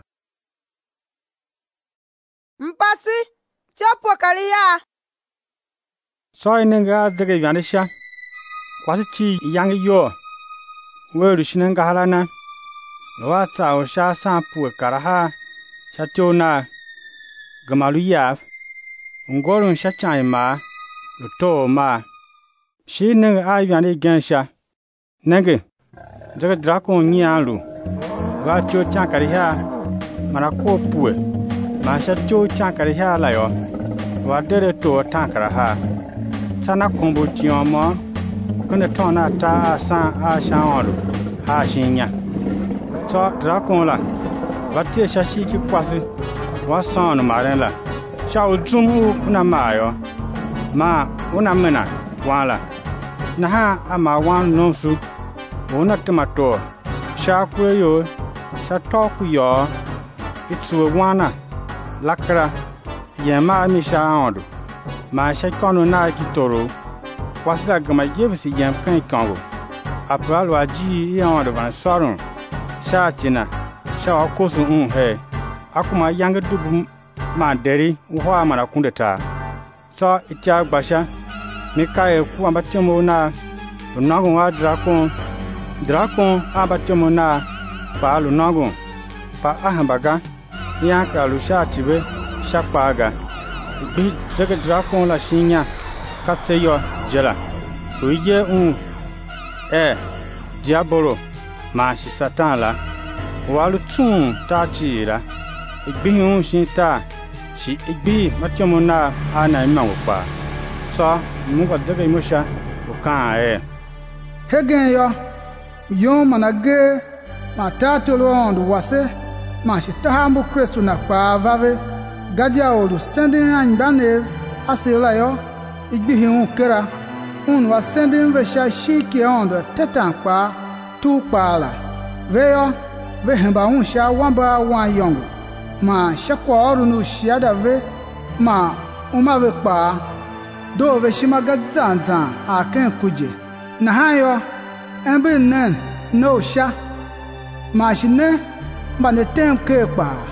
mpasi chopo kalia so inenga zege yanisha kwasi chi yang yo weru shinenga halana wa sa o sha sampu karaha chationa gamaluya ngorun shachai ma luto ma shi ne ayani gensha nenge daga drakon nyalu wa cho chankariha marako pue ma sha cho chankariha la yo wa dere to tankaraha sana kombo tioma kone tona ta san a shaolu ha shinya so drakon la wa tie shashi ki kwasi wa son maren la shao jumu una mayo ma una mena wala na ha ama wan nonsu una tomato sha kweyo sha toku yo itu wana lakra yema mi sha ondo ma sha kono na kitoro wasila gama yebisi yem kan kango apalo aji ondo ban sorun sha china sha akosu he akuma yanga dubu ma deri uwa mana kundeta so itia gbasha mikae ku ambatimo na unago wa drakon ambatimo na pa lunago pa ahambaga yanka lusha chibe shakpaga bi zege drakon la shinya katseyo jela uye diabolo ma shi satan la walu tun ta chira igbi shinta shi igbi matyomo na ana imango pa so mungo zege musha ukan hegen yo manage matatolo ondu wase ma shi tahambu Kristu na pa vave gadia olu sending anbane asila yo igbi kera wa sending ve sha shiki ondu tetan pa tu pala veyo ve hemba sha wamba wan yongo ma shakwa oru no shiada ve ma umave pa do ve shimaga zanzan aken kuje na hayo embe nen no sha ma shine bane tem ke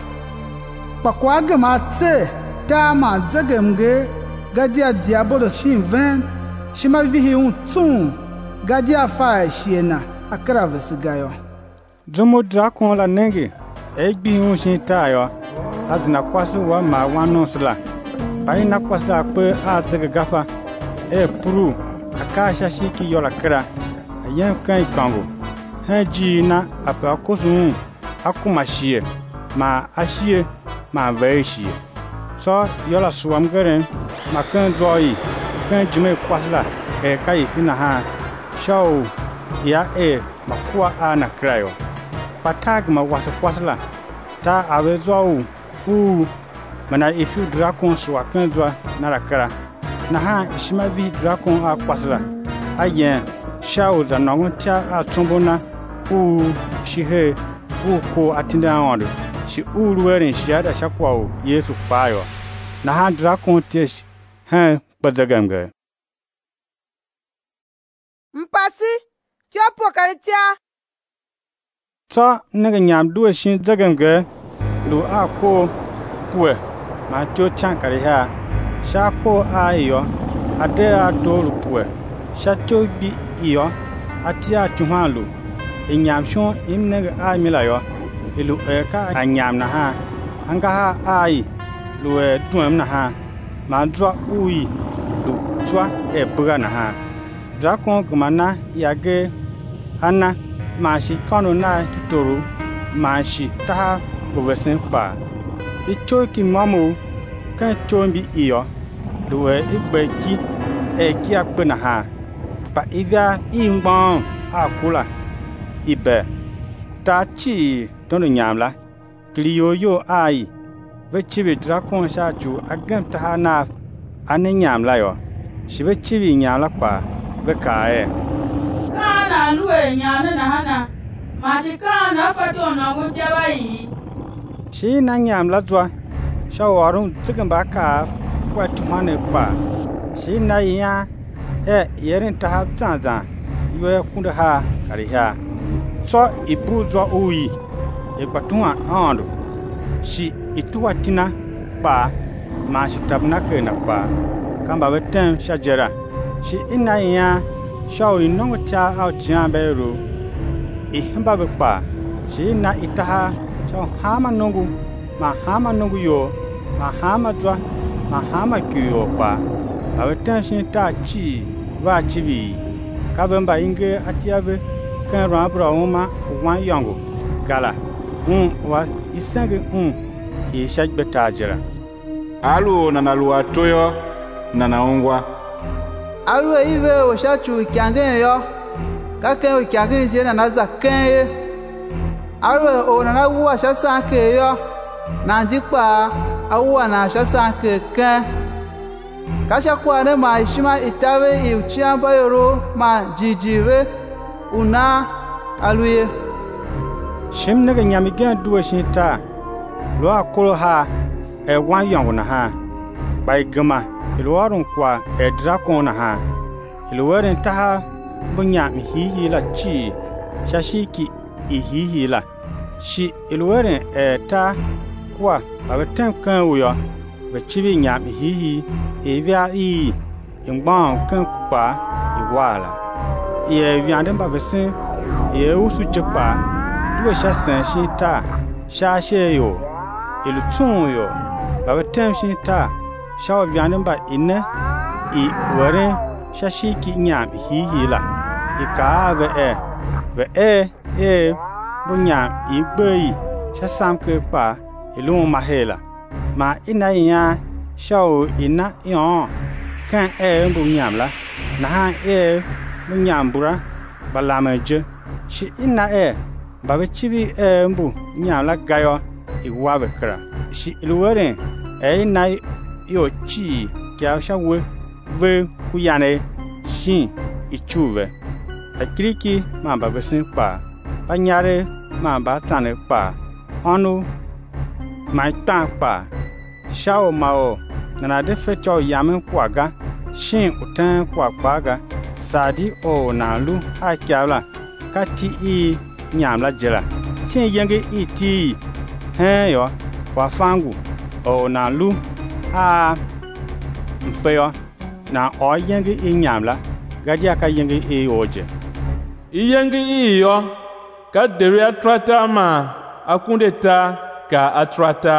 pa kwa ge ma tse ta ma zegemge gadia diabolo shin ven shima vihi tun gadia fa shiena akra vesigayo Jomo drakon la nenge egbi shinta yo azna kwasu wa ma wanosla bai na kwasa pe azega gafa puru akasha shiki yola kra ayen kan kango haji na apa kosun akuma shie ma ashie ma veishi so yola suam geren ma kan joyi kan jime kwasla kai fina ha show ya makwa ana krayo patag ma wasa kwasla ta awezo mana ifu drakon swa kan jwa na rakara na ha shima vi drakon a kwasla ayen shao za nongon tia a trombona shihe ko atinda ondo shi ruwerin shiada shakwa yesu payo na ha drakon tes ha bazagamga mpasi chopo kalitia so nege nyam duwe shin zegenge lu a ko puwe ma cho chankari ha sha ko a yo ade a do lu puwe sha cho bi iyo atia chuhalu inyam shon imnege a mila yo ilu ka anyam na ha anga ha ai lu duem na ha ma dro ui lu dra buga na ha drakon gumana yage ana ma shi kono na kitoro ma shi ta govesin pa icho ki mamu kan chombi iyo lu igbe ki ki akpe na ha pa ivia ingbon akula ibe ta chi don nyamla kliyo yo ai ve chibi drakon sha chu agam ta na ane nyamla yo shibe chibi nyamla pa ve kae kana luwe nyamla na hana ma shi kana fato na mujaba yi shi na nyamla dwa sha warun tsigan ba ka kwa tumane pa shi na ya yerin ta hab zanzan yo kunda ha kari ha so ibu dwa uyi e patuma ando shi ituwa tina pa ma shi tabna ke na pa kamba betem shajera shi ina ya shaw inongo cha au jambero ihamba be pa shi na itaha shaw hama nongu ma hama nongu yo ma hama dwa ma hama kyo pa abetem shi ta chi va chibi kabamba inge atiabe kan rabra uma wan yango gala wa isange ishaj betajira alu nana luwa toyo nana ongwa alu ive o shachu kyange yo kake o kyange je nana zakeye alu o nana wa shasanke yo nanjikpa awwa na shasanke kan kasha kwa ne ma ishima itawe iuchiamba yoro ma jijive una aluye shim nege nyami gen duwe shin ta lo akolo ha wan yongo na ha bai gama ilwarun kwa drakon na ha ilwarin ta ha bunya mi hihi la chi shashiki ihihi la shi ilwarin ta kwa abetem kan wuyo be chibi nyami hihi evia ingban kan kupa iwala ye viande ba vesin ye usu chepa duwe sha san shi ta sha she yo ilutun yo ba betem shi ta sha viande ba inne I were sha shi ki nyam hi la I ka ve bu nyam I gbei sha sam ke pa ilu ma hela ma ina ya sha o ina yo kan bu nyam la na ha bu nyam bura balamaje shi ina ba be chibi mbu nyam la gayo iwa be kra shi ilwere na yo chi kya sha ve kuyane shin ichuve akriki ma ba besin pa panyare ma ba tane pa onu mai tan pa shao mao nana de fecho yamen kwaga shin utan kwa kwaga sadi o na lu ha kyala kati nyamla jela shin yenge iti yo wa fangu o na lu a mfeyo na o yenge nyamla gadia ka yenge oje yenge iyo ka dere atrata ma akundeta ka atrata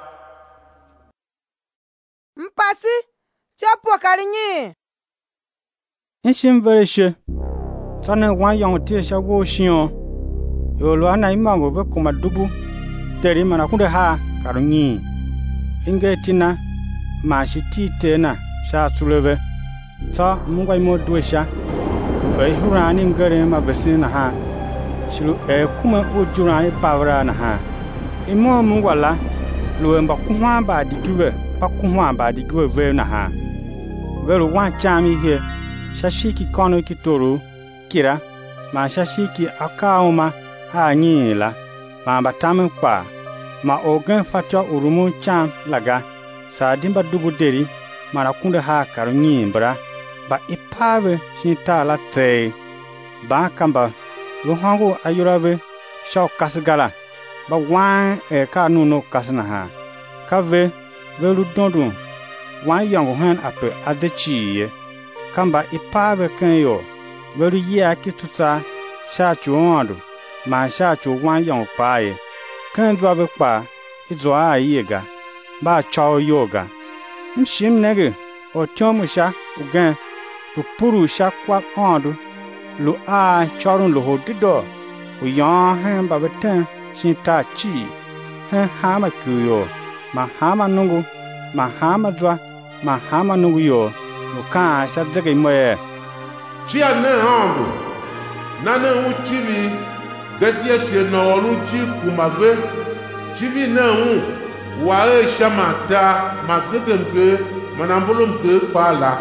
mpasi chapo karinyi Inshim vereshe sana wan yong tie sha wo shion yo lo ana imango be kuma dubu teri mana kunde ha karunyi inge tina ma shi ti tena sha tuleve ta mungwa imo duesha be hurani ngare ma vesina ha shilu kuma ujurani pawra na ha imo mungwala lo mba kuhwa ba diguwe pa kuhwa ba diguwe ve na ha velo wan chami he shashiki kono kitoro kira ma shashiki akauma ha nyila ma batamen pa ma ogen fatwa urumu cham laga sadimba dubu deri mara kunde ha karunyi mbra ba ipave shinta la tse ba kamba lo hango ayurave shau kasgala ba wan ka nu no kasna ha ka ve lu dondu wan yang han ape adechi ye kamba ipa ve kan yo ve lu ya kitusa sha chuando ma sha chu wan yang pa ye kan dwa ve pa izo a yega ba chao yoga mshim nege o tiomu sha ugan lu puru sha kwa ondu lu a chorun lu hodido u yan han ba beten shin ta chi han ha ma kuyo ma ha ma nungu ma ha ma dwa ma ha ma nungu yo lu ka sha dege moye chi ane ondu nane u chivi gadia she no lu chi kumave chivi na u wa e shamata ma dege manambulum ke pala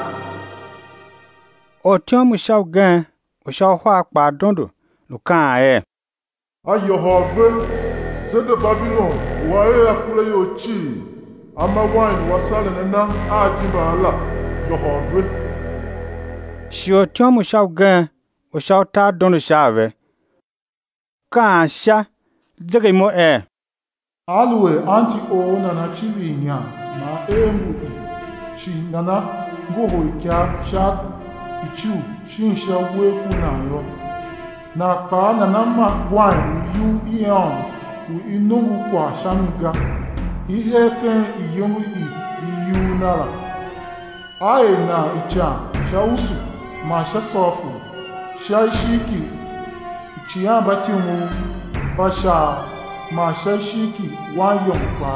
o tiomu shau gan o shau hwa pa dondo lu ka Ayahove zede Babylon wa e akule yo chi ama wine wasale na ajimala Yahove shio tiomu shau gan o shau ta dondo shave ka sha dege mo alwe anti o na chivi nya ma embu chi nana goho ikya sha ichu shin sha we kuna yo na pa na ma wine yu ion u inungu kwa shamiga ihe ken iyongu yu nala ai na icha sha usu ma sha sofu sha shiki chiya batimu basha ma sha shiki wa yongpa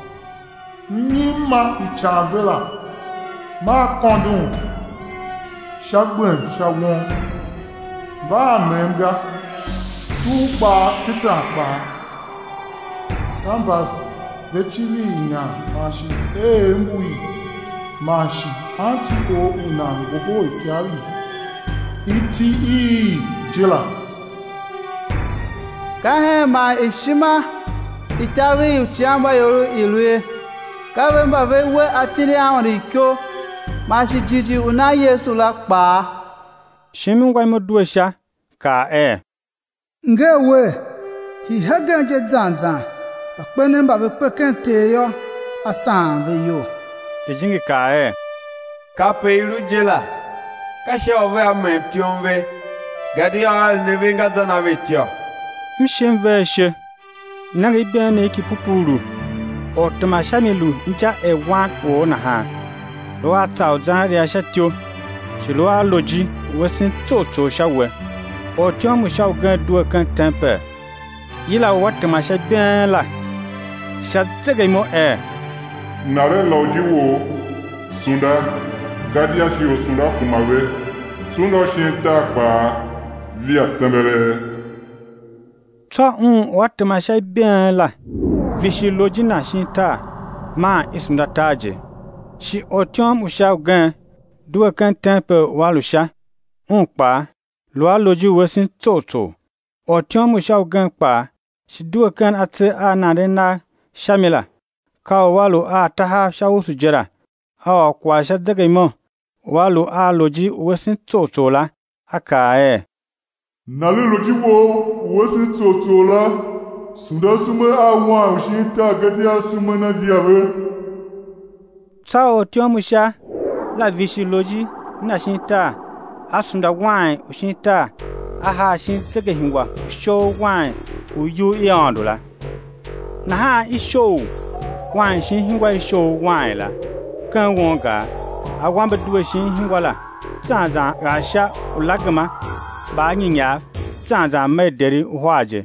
Nima ichavela ma kondun shagben shawon ba memga tu pa titapa kamba vechili nya mashi mui mashi anti o una gogo ikiari iti jela kahe ma ishima itawi uchiamba yoru ilue kawe mbave we atili awon ikyo ma shi jiji una Yesu la pa shimi ngwa mo duesha ka ngewe hi hagenje zanzan bakpene mbave pekente yo asanve yo ejingi ka ka pe ilu jela ka she ove amem tionve gadi al nevinga zana vetio mshimve she nangi bene ki pupuru o tamashamilu nja wan o na ha lo atao zan ria shatio shilo aloji wesin toto shawe o tiomu shaw gan duo kan tempe yila wat tamasha ben la shatsege mo nare loji wo sunda gadia shi o sunda kumawe sunda shinta pa via tembere twa wat tamasha ben la vishi loji na shinta ma isunda taje shi otiom usha gan duo kan tempe walusha pa lo loji wesin toto otiom usha gan pa shi duo kan ate anade na shamila ka walu a taha shawusu jera a kwa sha daga mo walu a loji wesin toto la aka nale loji wo wesin toto la sunda sume awa ushinta gadia sume na diave Sao tiomusha la vishi loji na shinta asunda wine ushinta aha shin sege hingwa show wine uyu iondola na ha ishow wine shin hingwa show wine la kan wonga agwamba duwe shin hingwa la zanza rasha ulagama ba nyinya zanza mederi hwaje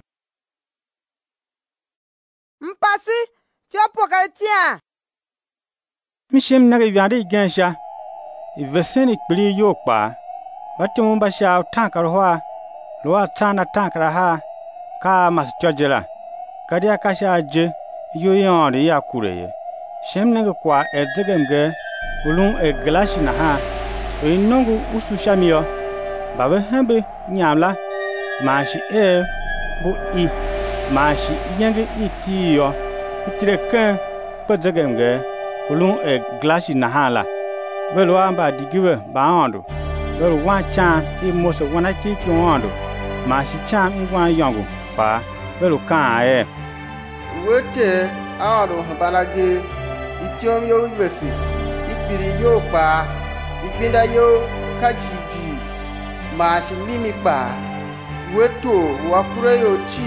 mpasi tiopokaltia mishim nagi vyandi gensha iveseni kpili yokpa batimu basha tankar hwa loa tana tankara ha ka mas chojela kadia kasha je yoyon ya kureye shem nagi kwa edzegemge ulun eglashi na ha inongu usu shamio babe hembe nyamla mashi bu I mashi yengi itiyo utireken kodzegemge ulun glashi na hala velo amba digiwe ba ondo velo wan chan I moso wana kiki ondo ma shi cham I wan yongo pa ve lu kan e Wete aoru banage itiom yo wesi ipiri yo pa ipinda yo kajiji mashi mimi pa weto wakure yo chi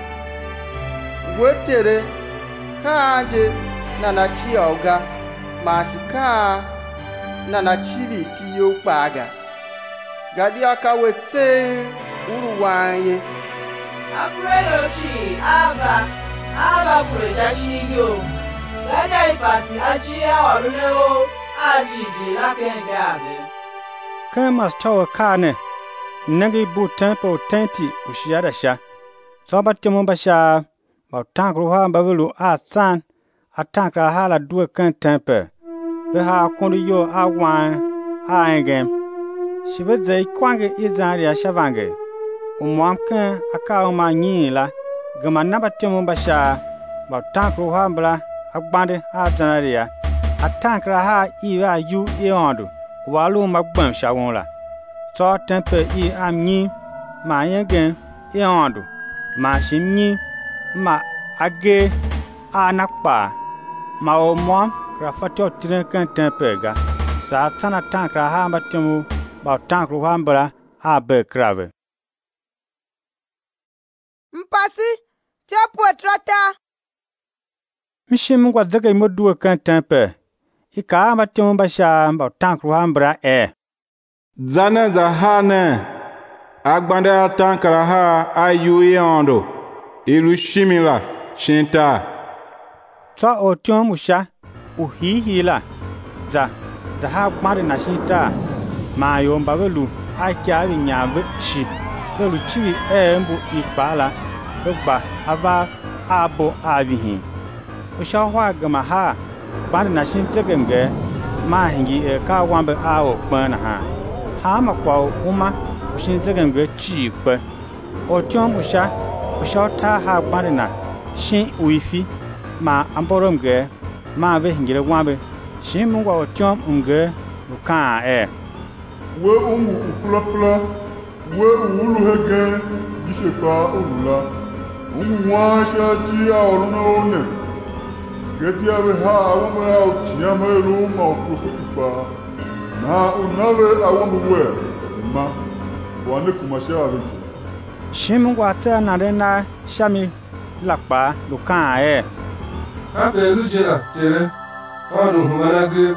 wetere kaje nanachi oga mashi ka nanachi ti yo paga gadi aka wete uruwanye akure yo chi aba kurejashi yo gaja ipasi aji awarunewo ajiji lakenge abe Kemas tawa kane nagi bu tempo tenti ushiyada sha soba temo basha ba tankru ha babulu atsan atankra hala duwe kan tempe be ha kondu yo awan aengem shibe zai kwange izari shavange umwam kan akaw ma nyila gama naba temo basha ba tankru ha bla agbande azanaria atankra ha iwa yu eondu walu magbam shawon la so tempe I amni ma yegen eondu ma shimni ma age anakpa ma omom krafatio tren kan tempe ga sa tsana tankra ha matemu ba tankru ha mbra a be krave mpasi chapo trata mishim ngwa zaga moduwa kan tempe ika matemu basha ba tankru ha mbra Zane za hane agbande tankra ha ayu yondo ilu shimila shinta twa otion musha uhihila za ha gbande na shinta ma yo mbabelu akyawi nyabe shi belu chiwi mbu ipala gba ava abo avihi usha hwa gama ha gbande na shinta gemge ma hingi ka wambe awo kpana ha ma kwa uma ushin zegemge chi kpe otion usha ta ha gbanina shin uifi ma amboromge ma ve hingire wambe shin mungwa otion unge lukan we ungu upulapula we ulu hege isepa olula ungu washa ji aoruna one geti ave ha awamara otiyama elu ma oprofeti pa na unawe awamwe ma wane kumasha aviki shimu gwata na rena shami lakpa lukan abelu jela tere onu humanage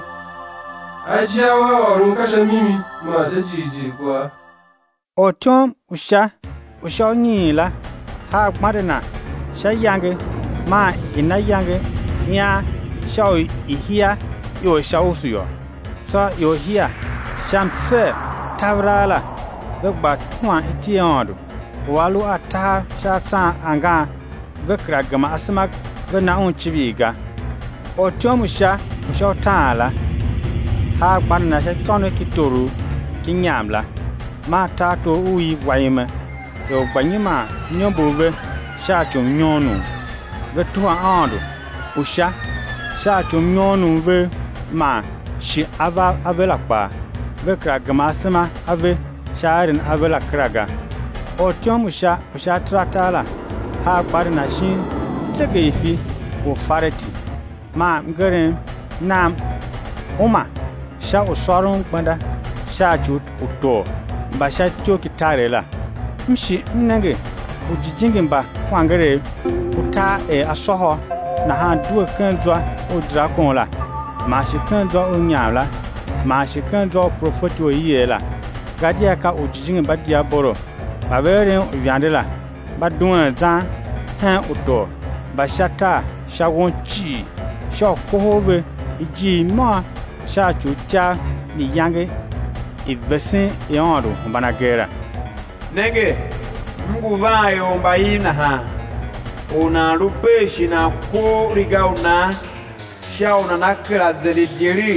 ajiawa orun kasha mimi ma se jiji kwa otom usha nyila ha gmadena shayange ma inayange nya shaw ihia yo shawsuyo so yo hia shamse tavrala gba twa itiondo walu ata shatsa anga gakra gama asmak gana on chibiga otomusha tala ha gbanna sha kono kitoru kinyamla ma ta to uyi wayima yo gbanyima nyombobe sha chum nyonu gatwa ando usha sha chum nyonu ve ma shi ave lakpa ve kraga masama ave sharin ave la kraga otion musha tratala ha kwari na shi tege ifi o fareti ma ngaren nam uma sha usorun gbanda sha jut uto ba sha tioki tarela mshi nnenge ujijingin ba kwangere uta asoho na ha duwe kanzwa o drakon la ma shi kanzwa o nyala ma shi kanzwa profeti o yela gadia ka ujijingin ba dia boro ba bere vyandela ba duwe zan han uto ba shata shagon chi sha kohove iji ma sha chucha ni yange ivesin yondo banagera nenge nguva yo mbaina ha una rupeshi na ko rigauna shauna nakra zelidiri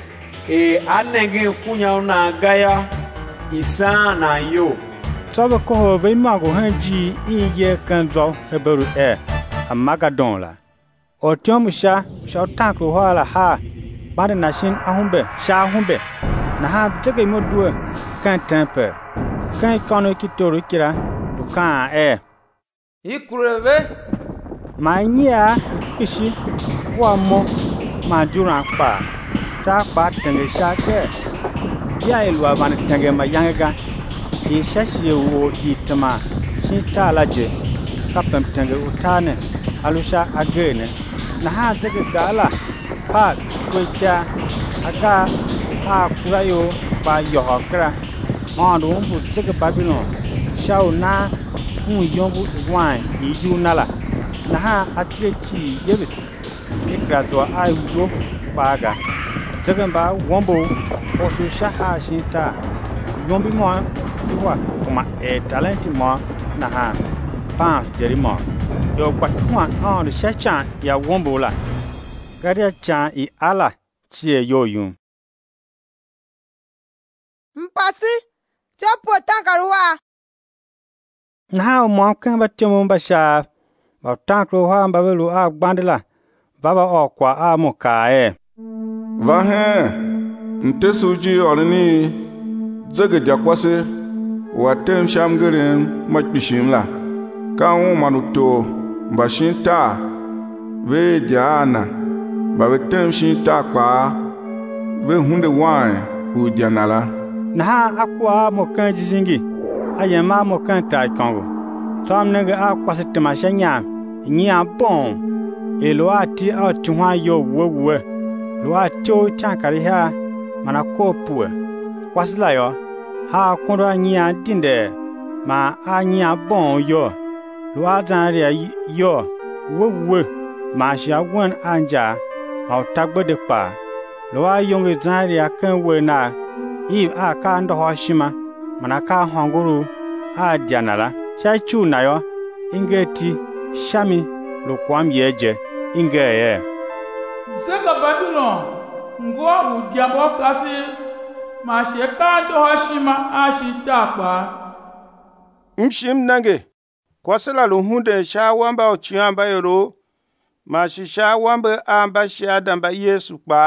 anenge kunya una gaya isana yo sobe ko ve mago hanji iye kanzo heberu amagadon la otiomusha tanko hala ha bade nashin ahumbe sha ahumbe na ha jege modue kan tempe kan kono kitoro kira dukan ikureve ma nyia ipishi wa mo ma duran pa ta pa tenge shake ya ilwa ban tenge ma yanga yi shashi wo yitma shinta laje kapem tenge utane alusha agene na ha daga gala pa kwecha aga ha kurayo pa yohokra ma do bu daga babylon shau na hu yombu wine yi nala na ha atlechi yebis ikratwa ayo paga daga ba wombo osu shaha shinta yombi mo wa kuma talenti mo na ha pa jerimo yo patwa on shacha ya wombo la garia cha I ala chie yoyun mpasi chapo tankarwa na mo kan batemo basha ba tankro ba belu a gbandela baba okwa a mo kae va he nte suji orni zege jakwase wa tem shamgeren machbishim la kan manuto bashinta ve diana ba tem shinta kwa ve hunde wine u dianala na akwa mo kan jingi ayema mo kan tai kango tom nege akwase temashanya nya bon elo ati atwa yo wowe lo ati o chankari ha mana kopue kwasila yo ha kondo nya dinde ma anya bon yo lo adanre yo wowe ma sha won anja au tagbede pa lo ayonge zanre akan we na if aka ndo hoshima mana ka honguru a janala shachu na yo ingeti shami lo kwam yeje ingeye zega babylon ngo udiamo kasi ma sheka ndo hoshima ashita pa mshim nange kwasela lo hunde shawamba ochiamba yoro ma shisha wamba amba shadamba yesu pa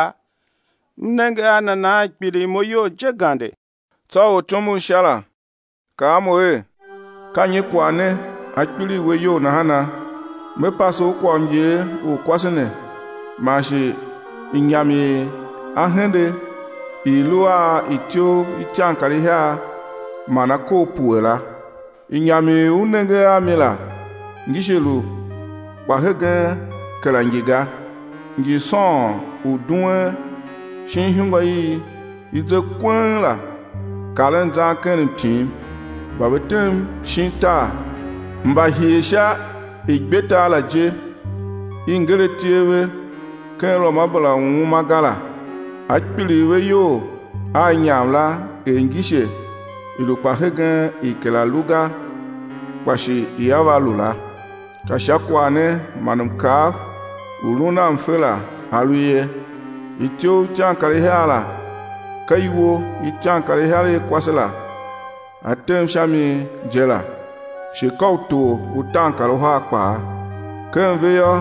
mnenge anana kpiri moyo jegande so otomu shala ka moe kanye kwane akpiri we yo na hana me paso kwamye o kwasene mashi inyami ahende ilua itio itiankari ha mana ko puela inyami unenge amila ngishelu kwahege kerangiga ngison udunwe shinhunga yi ize kwenla kalenda kenim tim babetem shinta mbahiesha igbeta la je ingere tiewe kenro mabala ngumagala akpiliwe yo anyamla engishe ilukpa hegen ikela luga kwashi iyavalula kashakwane manumka uluna mfela haluye itio chankari hala kaiwo ichankari hala kwasela atem shami jela shikauto utankaro hakpa kenveyo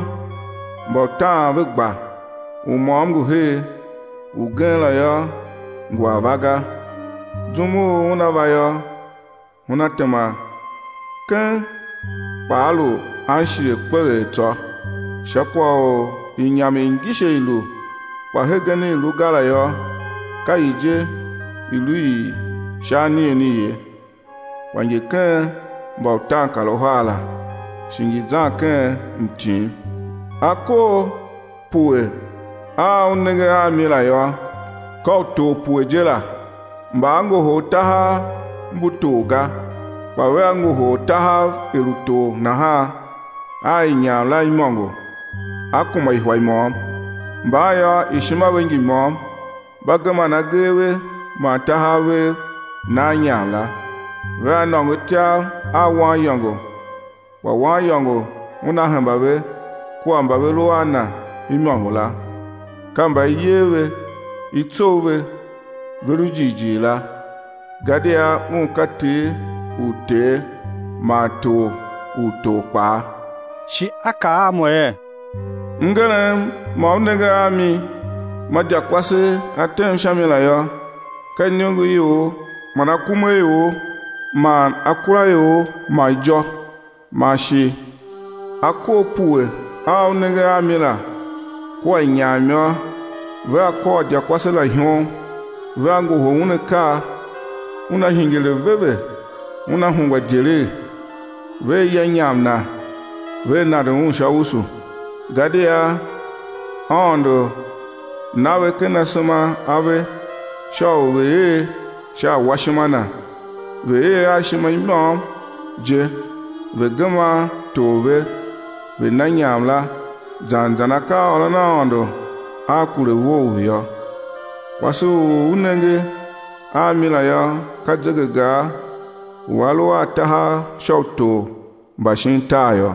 botan vegba umomgu he ugenla yo ngwavaga zumu unavayo unatema ken palo anshire pere to shakwa inyame ngishe ilu pahegene ilu gala yo kaije ilu yi shani eniye wanje ken botan kalo hala shingi zanken mtin ako pue a unenge amila yo kauto pue jela mbango hotaha mbutoga bawe ango hotaha eruto naha ainya la imongo akuma ihwai mom mbaya ishima wengi mom bagama na gewe matahawe na nyala wa nongo tia awan yongo wa wan yongo una hambawe kwa mbawe loana imongo la kamba yewe itowe verujiji la gadia unkate ute mato utopa shi aka amoe ngere ma onege ami madia kwase atem shamila yo kanyongo yo mana kuma yo man akura yo ma jo mashi ako puwe au nenge amila kwa nyamyo va ko dia kwasela hion va ngo ho uneka una hingele veve una hungwa jere ve ya nyamna ve na de un shausu gadia ondo nawe kena sama ave shao ve sha washimana ve ashima imam je ve gama tove ve na nyamla zanzana ka olana ondo akure wo yo wasu unenge amila ya kajega walwa taha shauto bashin tayo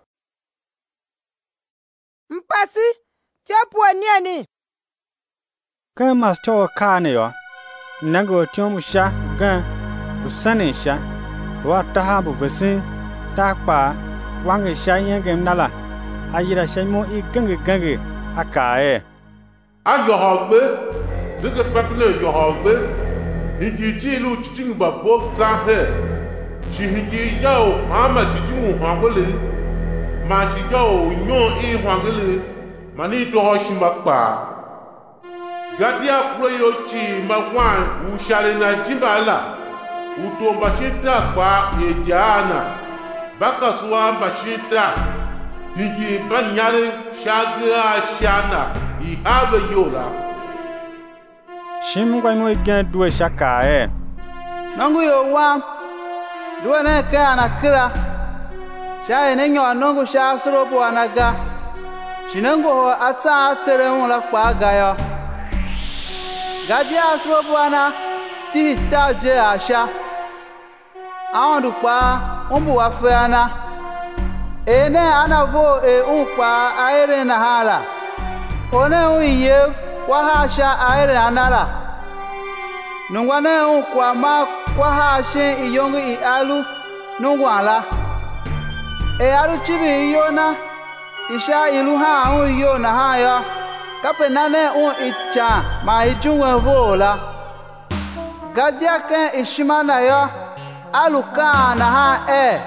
mpasi chepu enieni kan mas to kane yo nango tyomusha gan usanisha wa taha bu besin takpa wange shayengem nala ayira shaymo I gange akae ayohogbe zige peple yohogbe hiji lu chiting babo zahe shi hiji yao mama chiting hwangole ma shi yao nyon hwangole mani to hoshima pa gadia kuyo chi magwan ushale na jimbala utomba shita kwa ejana baka suwa bashita hiji banyare shaga shana ihave yola shim kwa mo gen duwe shaka nangu yo wa duwe ne ka anakira sha ne nyo nangu sha srobo anaga shinango ho ata atere un la kwa ga yo gadia srobo ana ti taje asha awon dupa umbu wa fe ana ene anavo unpa aire na hala one uyev wahasha aire anala nungwane unkwa ma wahashe iyongu ialu nungwala alu chibi iyona isha ilu ha iyona haya kapenane icha ma ijunwe vola gadia ken ishimana ya alu kana ha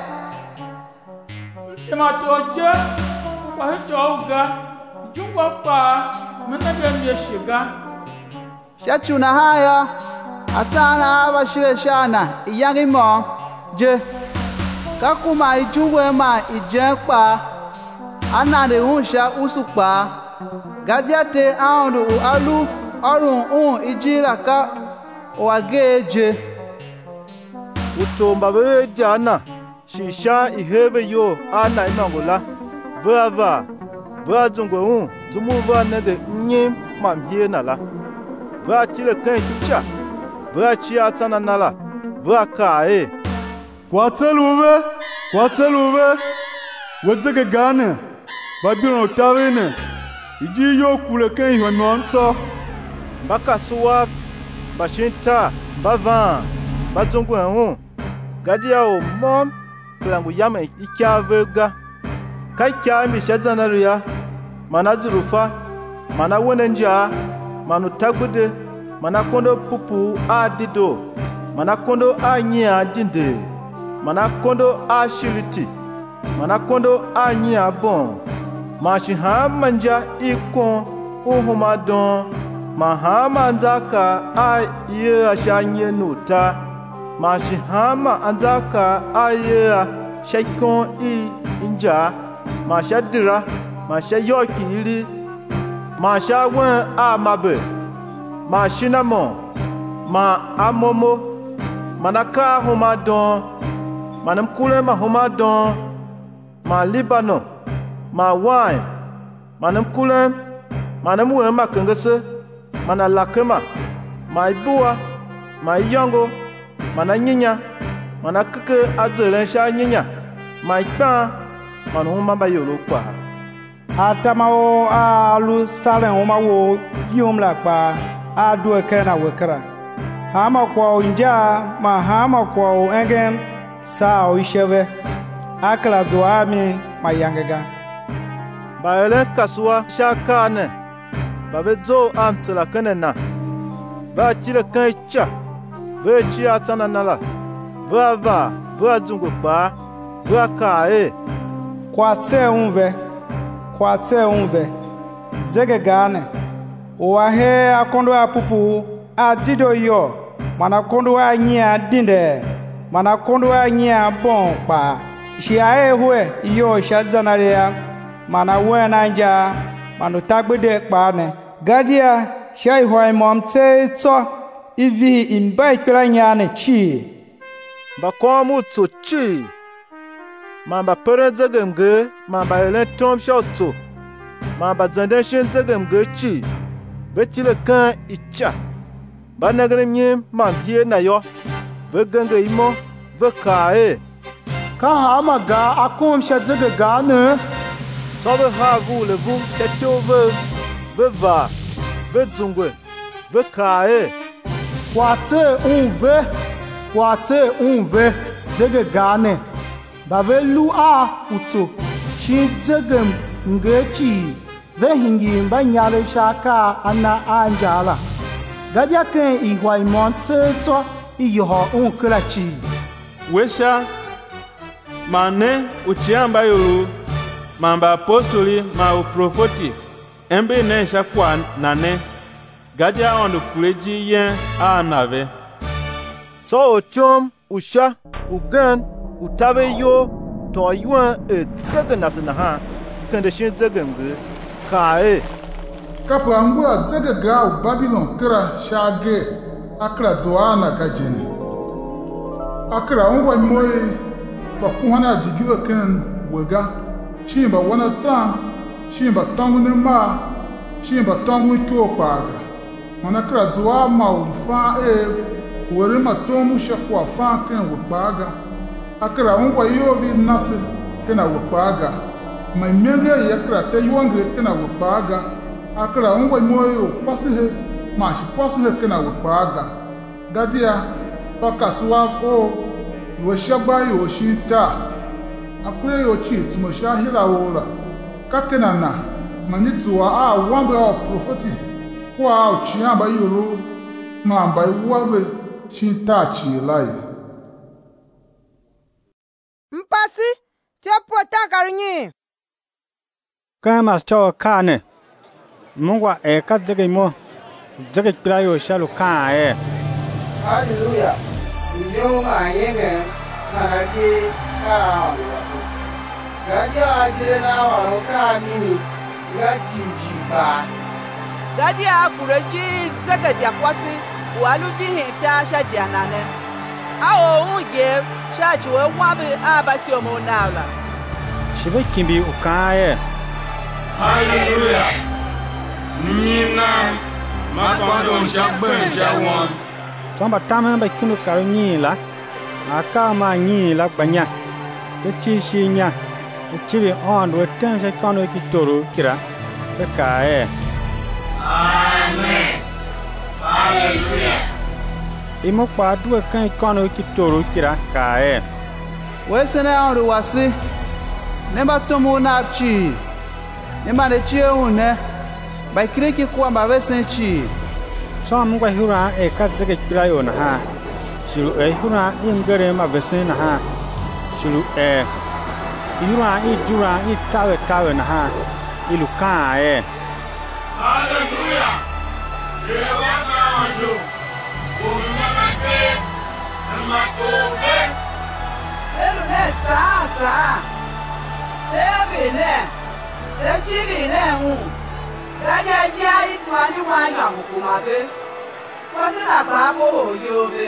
Timatoje kwa hichoga jungwa pa menage myeshiga shachuna haya atana abashire shana iyangi mo je kakuma ijungwe ma ijepa anade hunsha usupa gadiate aundu alu orun ijira ka wageje utomba be jana shisha ihebe yo ana imangola bava zungwe tumuva nege nyim mamhie nala va tile kan cha va chia tsana nala va kae kwatseluve wadzege gane babino tawene iji yo kule kan hwanonto baka suwa bashinta bavan bazungwe gadia o mom klangu yame ikyavega kai kyami shadzanaruya mana zurufa mana wonenja manu tagbude mana kondo pupu adido mana kondo anyia dinde mana kondo ashiriti mana kondo anyia bon mashi ha manja ikon uhuma don mahama anzaka aye ashanye nuta mashi hama anzaka aye shaikon inja mashadira mashayoki iri mashawen amabe mashinamo ma amomo manaka homa don manam kule ma homa don ma libano ma wine manam kule manam we ma kengese mana lakema ma ibua ma yongo mana nyinya mana keke azelen sha nyinya ma ikpa mana homa ba yolo kwa atamawo alu salen homa wo yumla kwa adu kena wekra hama kwa inja ma hama kwa engen sao isheve akla duami mayangega baele kaswa shakane babezo antla kanena ba tile kancha be chi atana nala ba zungu ba vă cae. Kwate unve. Zege gane. Oahe akondo apupu adido yo. Mana kondo anya dinde. Mana kondo anya bon pa. Shia ehwe yo shadzanaria. Mana wena nja. Manu tagbede kpane. Gadia shai hwai mom te to. Ivi imbai kpela nyane chi. Ba komu tso chi. Man ba pere zegem ge. Man ba ele tom shao tso. Man ba zande shin zegem ge chi. Betile kan icha. Ba nagre nyim man hie na yo. Ve genge imo. Ve kae. Ka ha ma ga akom sha zege ga ne. So ve ha gu le vu chetio ve. Ve va. Ve zungwe. Ve kae. Kwate unve. Zege ga ne. Ba ve lu a uto. Shi zegem nge chi. Ve hingi mba nyale shaka ana anjala. Gadia ken ihwai monte to iyoho unkelachi. Wesha mane uchiamba yuru mamba apostoli ma uprofoti embe ne shakwa nane gadia on kuleji yen anave. So ochom usha ugan utabe yo to yuan zege nasina ha kende shin zege nge kae. Kapra ngwa zege ga u Babylon kira shage akra zoana gajeni. Akra ngwa moye ba kuhana digiwa ken wega. Shimba wana ta, shimba tangu ne ma, shimba tangu kyo paga. Mana kra zoa ma u fa were ma tomu shakwa fa ken we paga. Akra ngwa yovi nase kena we paga. Ma mege yakra te yuangre kena we paga. Akra ngwa moyo pasihe ma shi pasihe kena we paga. Gadia pakaswa o we shaba yo shita. Akure yo chi tumosha hila wola. Kakena na manitwa a wambe o profeti kwa o chiamba yoro ma ba iwawe shita chi lai. Mpasi tiapo takarunyi. Kama cho kane. Mungwa ka zege mo. Zege playo shalu ka Hallelujah. Yung ayenge nanagi ka. Gadia ajire na waro ka ni ga jinjiba. Gadia akureji zege dia kwasi waluji hinta sha dia nane. Awo unje sha juwe wabe abati omo nala. Shibe kimbi ukaye. Hallelujah. Nina makwando shabben shawon. Samba tama ba kunu karunyi la. Aka ma nyi la banya. Kechi shinya. Chibi on we tem se kono kitoro kira. Bekae. Amen. Hallelujah. Imo kwa duwe kan kono kitoro kira kae. Wesene on wasi. Nemba tomu napchi. Nemba ne chie une. Ba kireki kwa mba wesen chi. So mungwa hura ka zege kirayo na ha. Shiru hura ingere ma wesen na ha. Shiru hura jura tawe na ha. Ilu ka Hallelujah. Yewasa anjo. Umamase. Amakobe. Selu ne sa. Sebi ne. Sechibi ne hu. Gadia jia itwani wanya mukumabe. Kwasi na kwabo yobe.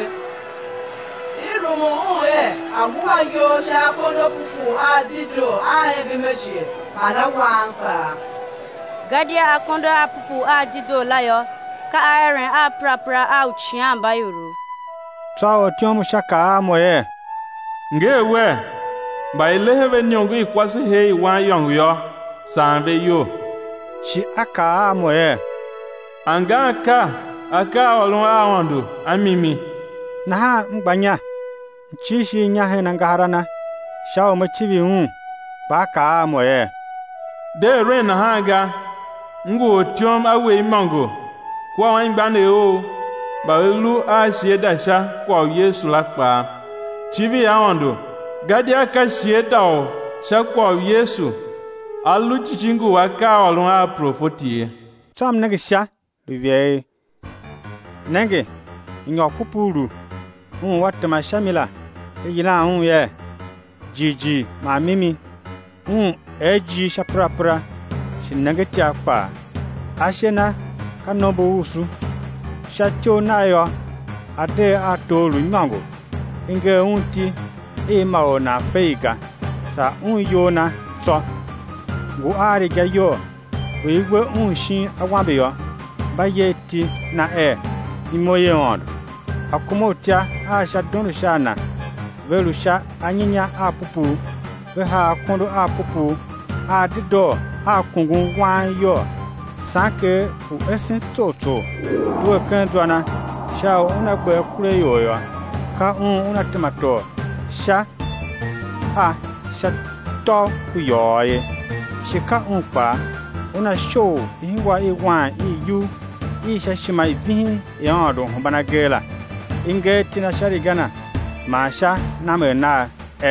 Irumu aguwa yo sha kono pupu adido ahebi meshe. Mana wangpa. Gadia akondo apupu adido layo. Ka aren aprapra au chiamba yuru. Chao tiomu shaka moye. Ngewe ba ilehebe nyongu ikwasi hei wa yongu yo sanbe yo. Shi aka moye. Anga aka olun awandu amimi. Na ha mbanya. Chishi nya he nangaharana. Shao machivi ba ka moye. De re na ha ga. Ngu otiom awe imango. Kwa wangbane o. Ba elu a siedasha kwa Yesu lakpa. Chivi awandu gadia ka sietao shakwa Yesu alu chichingu waka olunga profoti tom nege sha vie nege inyo pupuru watama shamila yila ye jiji ma mimi eji shaprapra shinage tiakpa ashena kanobo usu shacho nayo ade atolu nyango inge unti maona feiga sa yona so gu ari gayo weigwe shin agwabeyo bayeti na imoye on akumotia asha donu shana velusha anyinya apupu veha kondo apupu adido akungun wanyo sanke u esen toto duwe kendwana sha una gbe kure yoyo ka una tomato sha to kuyoye shika unpa una show ihwa iwan iyu isha shima ivihi yondo bana gela inge tina sharigana masha namena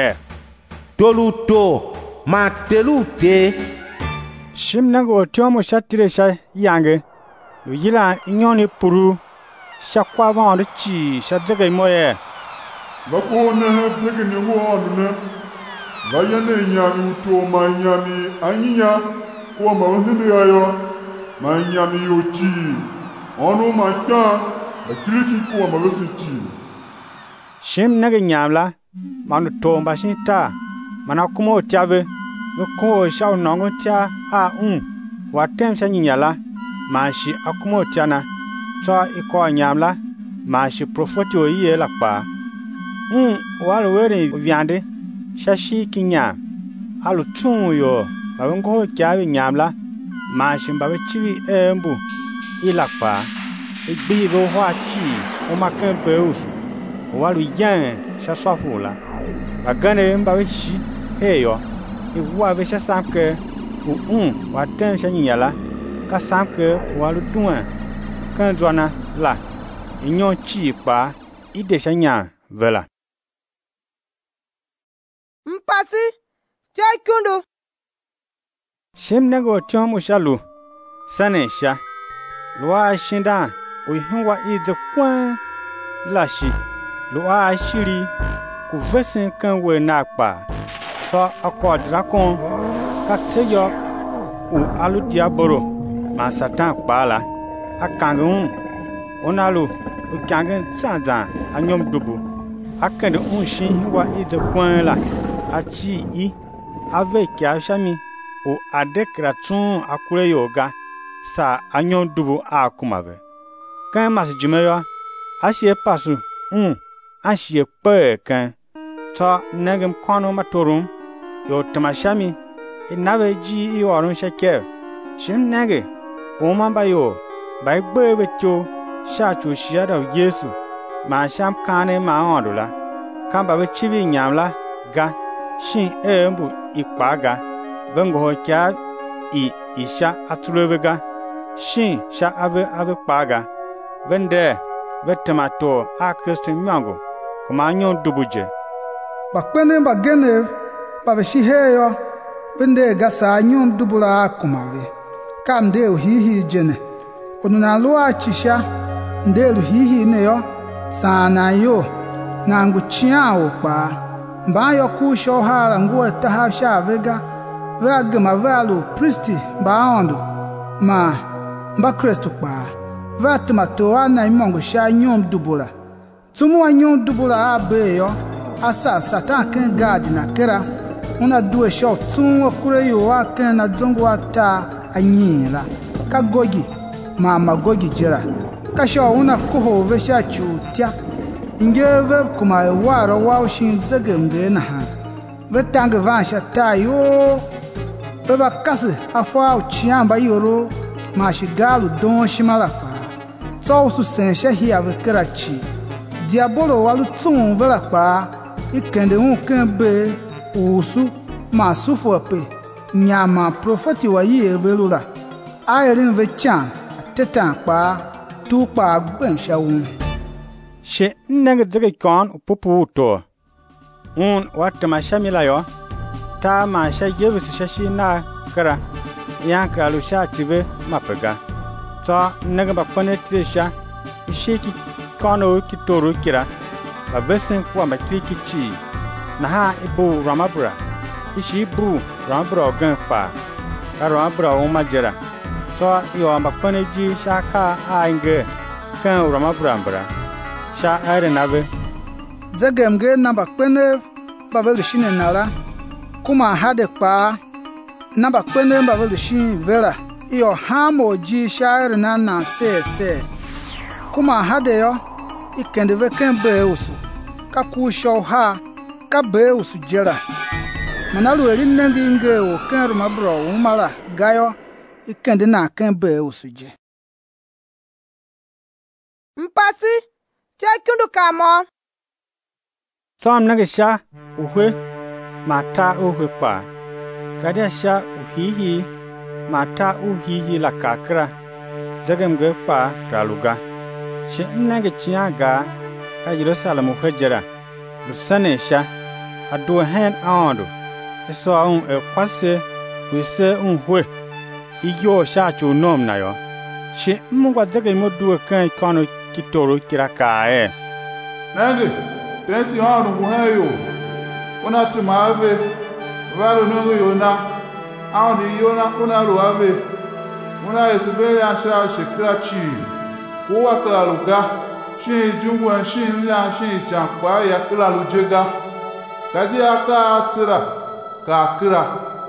toluto matelute shimnango tiomo shatire sha yange yila inyoni puru shakwa vande chi shadege moye bakone tege ni wonne vayane nyami to manyami anyinya ko mawhinde yayo manyami yochi onu mata bakiliki ko mawsiti shimnage nyamla manu tomba shinta mana kumo tiave ko shaw nongo tia watem shanyinyala mashi akumo tiana so iko nyamla mashi profeti oye lakpa walo were viande shashi kinya alu tunyo bawengo kyawe nyamla mashi mbawe chiwi embu ilakpa igbigo hwachi o makempe usu walo yan shaswafula bagane mbawe shi heyo iwa ve shasamke watem shanyinyala ka samke walo tuan kan zwana la inyon chi pa ide shanya vela mpasi chai kundu shimnego tiomu shalu sanesha lwa shinda uihwa ize kwan lashi lwa shiri ku vesin kan we nakpa so akodra kon ka seyo alu diaboro ma satan kpala akangun onalu ukangen sanza anyom dubu akende shin wa ide kwan la achi avec shami o adekra tun akure yoga sa anyom dubu akumave kan mas jimeyo ashie pasu ashie pe kan to negem kono matorum yo tamashami inawe ji iorun sheke shin nege o mamba yo bai gbe cho sha chu shia da Yesu ma sham kane ma ondula kan ba chibi nyamla ga shin embu ikpaga vengo kya isha atulevega shin sha ave kpaga vende vetamato a Kristo nyango kuma nyon dubuje bakpene bagene ba shi heyo vende gasa nyon dubula kumave kamde hihi jene onuna lua chisha ndelu hihi neyo sana yo nangu chiao pa mbayo kusho hala nguo tahasha vega vagma valu priesti baondo ma mba Kristo pa vatma toana imongo sha nyom dubula tumu nyom dubula abeyo asa satan kan gadi na kera una duwe sho tun okure yo akan na zongo ata anyira ka gogi ma gogi jira ka sho una kuho ve sha chutia ingeve kuma waro wa shin zagenge na ha vetang van sha tayo beba kasi afwa uchiamba yoro ma shigalu don shimala pa so su sen sha hi ave kerachi diabolo walu tun vela pa ikende kan be usu ma sufo pe nyama profeti wa yi velula ayerin ve chan tetan pa tu pa gben shawun she nenge zege kon pupu to Un watama shamila yo. Ta ma sha yevis shashi na kara. Yan kralu sha tibe mapega. So naga bakwane tresha. Ishiki kono ki toru kira. Ba vesen kwa makriki chi. Na ha ibu ramabra. Ishi ibu ramabra ogan pa. Ka ramabra o majera. So yo bakwane ji shaka ainge. Kan ramabra mbra. Sha are nabe. Zagemge na bakwane bavel shine nara. Kuma hade pa na bakwane bavel shin vera. Iyo hamo ji shaire na se. Kuma hade yo ikende veken beusu. Ka ku show ha ka beusu jera. Manalu erin nengi inge o ken ramabra o mala gayo ikende na ken beusu je. Mpasi chekundu kamo. Som nage sha uhwe mata uhwe pa. Kadia sha uhihi mata uhihi la kakra. Zagem ge pa raluga. Shi nage chiaga ka Jerusalem uhwejera. Lusane sha adu hen ando. Eso un kwase wese unhwe. Iyo sha chu nom na yo. Shi mungwa zage mo duwe kan kono kitoro kiraka e. Nage Tenti hanu muheyo. Una tumave. Valo nungu yona. Auni yona una ruave. Una esibele asha shikra chi. Kuwa kala luga. Shin jungwa shin lia shin chankwa ya kala lujega. Kadi aka atira. Ka kira.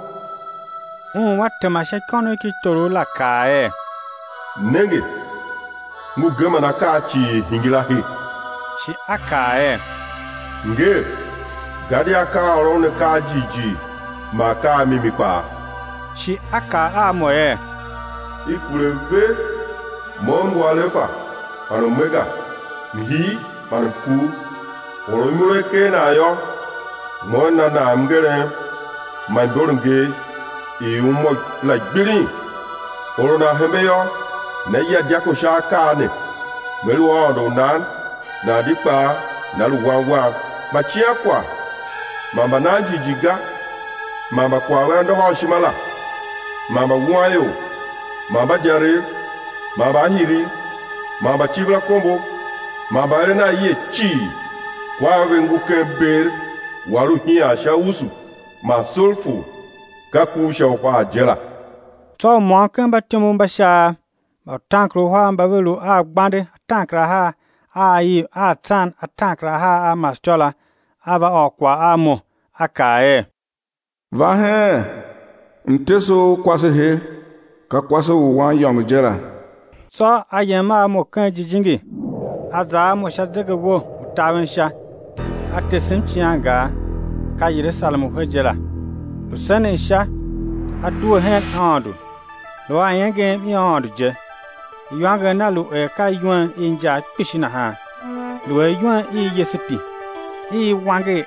Wate masha kono kitoro la kae. Nenge. Mugema na kachi hingilahi. Shi akae. Nge, gadi aka orone ka jiji, ma ka mimi pa. Shi aka amoe. Ikureve, mongo alefa, anomega, mihi, manku, oromure ke na yo, mona na mgere, mandornge, umo la gbiri, orona hembe yo, na ya diako shaka ne, melu odo nan, na dikpa, na luwawa, machia kwa mamba nanji jiga mamba kwa wendo hoshimala mamba wayo mamba jare mamba hiri mamba chibla kombo mamba rena ye chi kwa wengu kember waru hiya shausu masulfu kaku shawpa jela to mo kan batemu basha ba tankro ha mbavelu a gbande tankra ha ayi atan atankra ha amastola ava okwa amo akae vahe nteso kwase he ka kwase wa yong jela so ayema mo kan jijingi aza mo shazega wo tawin sha atesim chianga ka Jerusalem hojela usane sha adu hen andu lo ayenge mi andu je yuanga na lu ka yuan inja pishina ha lu yuan yesepi wange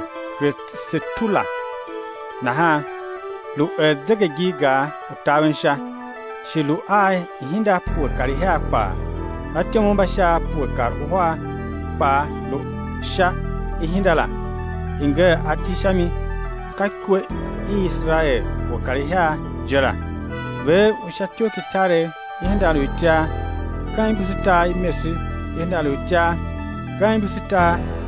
setula na ha lu zege giga utawensha shilu ai hinda pur kari ha pa atemu basha pur kar wa pa lu sha hindala inge atishami kakwe Israel wa kari ha jera ve ushatyo kitare hinda lu tia kan bisita imesi hinda lu tia kan bisita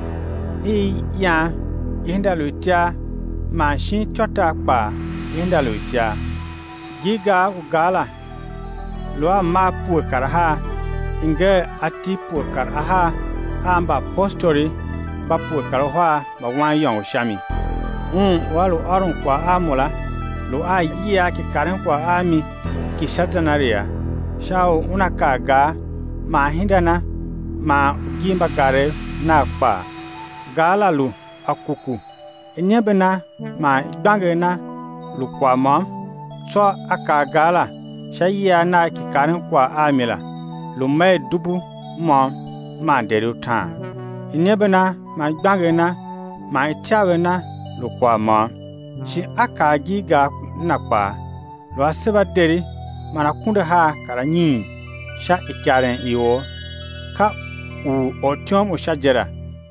ya hinda lutia machine chota pa hinda lutia giga ugala loa ma pu karaha inge ati pu karaha amba postori ba pu karaha ba wan yon shami walu arun kwa amola lo ayia ki karen kwa ami ki satanaria shao unakaga ma hindana ma gimba gare na pa galalu akuku enyebena ma gbangena lu kwa mom so aka gala shayya na kikarin kwa amila lu mai dubu mom ma deru ta enyebena ma gbangena ma chawena lu kwa mom shi aka giga na pa lu aseba deri mana kunda ha karanyi sha ikaren iwo ka u otiom ushajera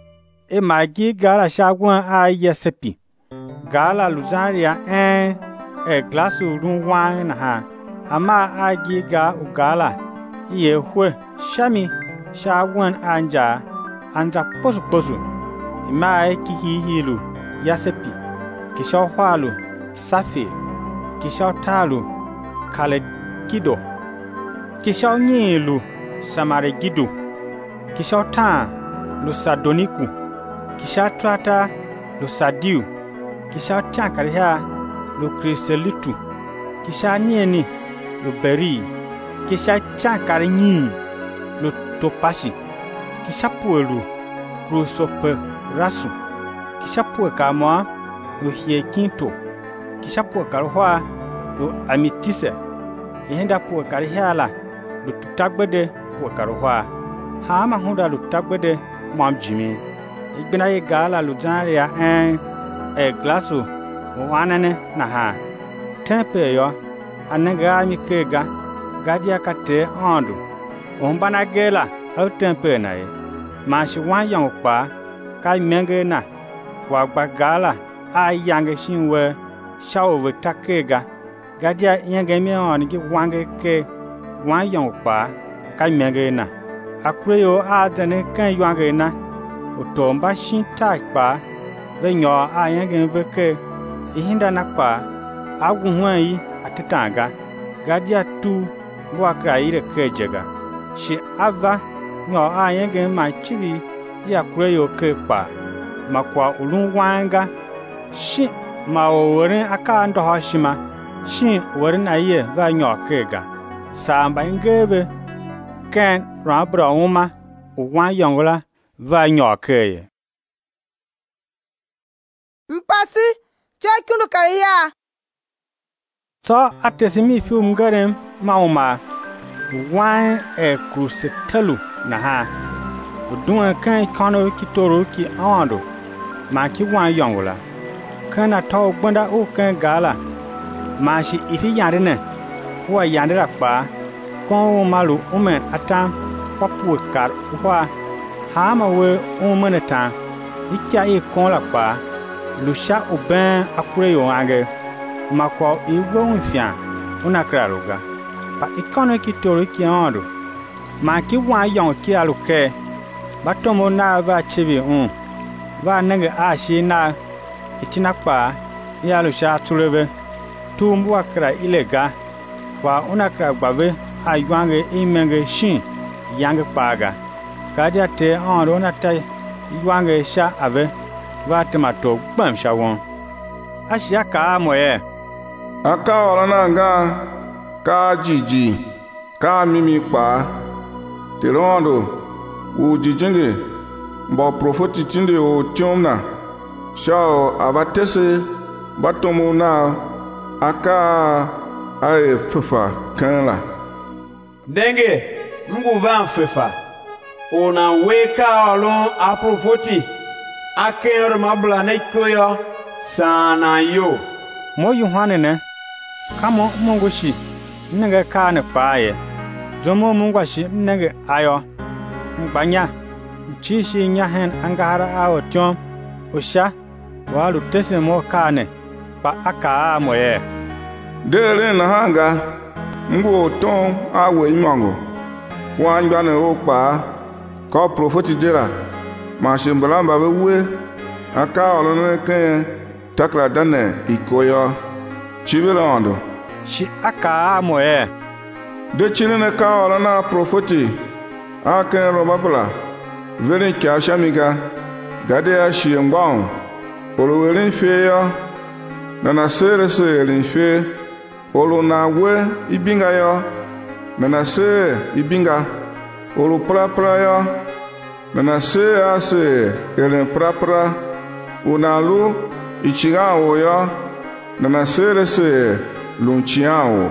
e magi gala shagwan a yesepi gala luzaria e glasu runwan na ha ama agi ga ugala ye hwe shami shagwan anja posu ima e kihihilu yasepi kisha hwalu safi kisha talu kale gido kisha nyilu samare gido kisha ta lu sadoniku kisha trata lu sadiu kisha tiankaria lu kristelitu kisha nieni lu beri kisha tiankari nyi lu topashi kisha puelu krusope rasu kisha puekama lu hiekinto kisha puekarwa lu amitise ihenda puekarihala lu tutagbede puekarwa hama hunda lu tagbede mam jimi igbina ye gala lu janria glasu wanane na ha tempe yo ananga mi kega gadia kate ondu ombana gela au tempe na ye mashi wan yang pa kai menge na wa gbagala a yang shinwe shawo takega gadia yenge mi on gi wange ke wan yang pa kai menge na akreyo a jane kan yange na utomba shinta pa venyo a yenge veke ihinda na pa agunhwai atitanga gadia tu bwaka ire kejega shi ava nyo a yenge ma chibi ya kureyo ke pa makwa ulungwanga shi ma oworin aka ndo hoshima shi worin aye va nyo kega samba ngebe ken rabra uma uwan yongla va nyo keye mpasi chekunu kaya so atesimi film garem mauma wan krusetalu na ha udun kan kono kitoro ki awando ma ki wan yongla kana to gbanda o kan gala ma shi ifi yandene wa yandira pa kon malu umen atam papu kar wa hama we umenata ikya e kon la pa lusha oben akureyo ange makwa iwo nfia unakraluga pa ikono kitoro ki ando ma ki wan yon ki aluke batomo na va chibi va nenge a shi na itina pa ya lusha turebe tumbu akra ilega wa unakra gbave aywange imenge shin yang paga kadia te ando na tai ywange sha ave va tomato gbam shawon ashia ka moye aka orana nga ka jiji ka mimi pa tirondo u jijinge mbo profeti tinde o tiomna shao abatese batomo na aka ae fefa kanla denge mgu van fefa ona weka olon a profeti akenro mabla na ikoyo sana yo mo yohane ne kamo mongoshi nenge kane paye jomo mongwashi nenge ayo mbanya chishi nyahen angara awo tyom osha walu tese mo kane pa aka moye dele na hanga ngo ton awe imango kwanja ne opa ko profeti jera ma shimbalamba we aka olone ken takla dane ikoyo chibelondo shi aka moye de chine ka olona profeti aka robabla veni kya shamiga gade ya shiembon olowerin feyo na sere sere fe olo na we ibinga yo na se ibinga olo prapra yo na se ase elen prapra unalu ichigao yo na sere se lunchiao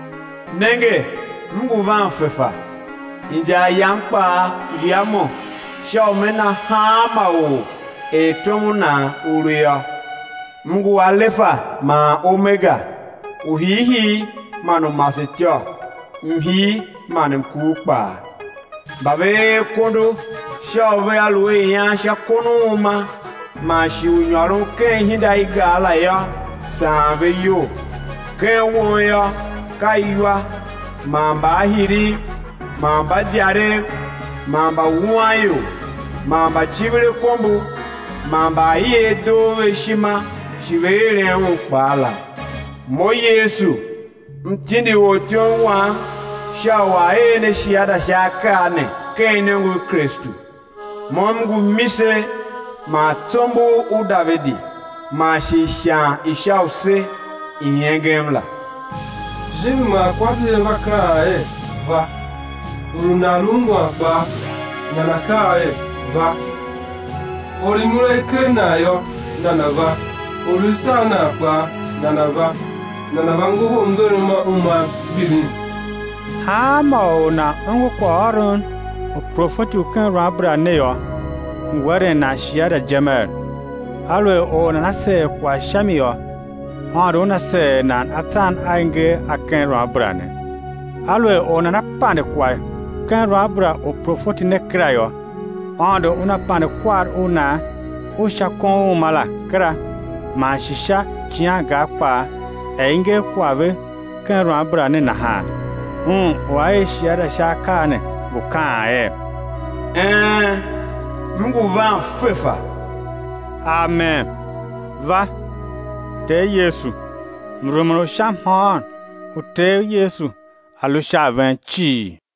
nenge mgu van fefa inja yampa yamo shaomena hama o etomuna uruya mgu alefa ma omega uhihi manu masityo mhi manum kupa babe kondo shove alwe ya shakonuma ma shi unyorun ken hinda igala ya save yo ken won ya kaiwa mamba hiri mamba diare mamba wuayo mamba chibire kombu mamba yedo eshima shivere ukpala mo Yesu mtindi wotion wa shawa ene shiada shakane kenengu Kristu momgu mise ma tombo u Davidi ma shisha ishause iyengemla jibi ma kwasi vakae va urunalungwa ba nanakae va olimule kenayo nanava olusana ba nanava ngubo ngoruma uma bilin hama ona ngo kwaron o profeti ukan rabra neyo ngware na shiada jemer alwe ona nase kwa shamiyo aro na se na atan ainge akan rabra ne alwe ona na pande kwa kan rabra o profeti ne krayo ando una pande kwa una o shakon mala kra ma shisha kia ga pa ainge kwave kan rabra ne na ha wae shiada shakane bukae Mungu va fefa. Amen. Va. Te Yesu. Mrumro shamhan. O te Yesu. Alusha 20.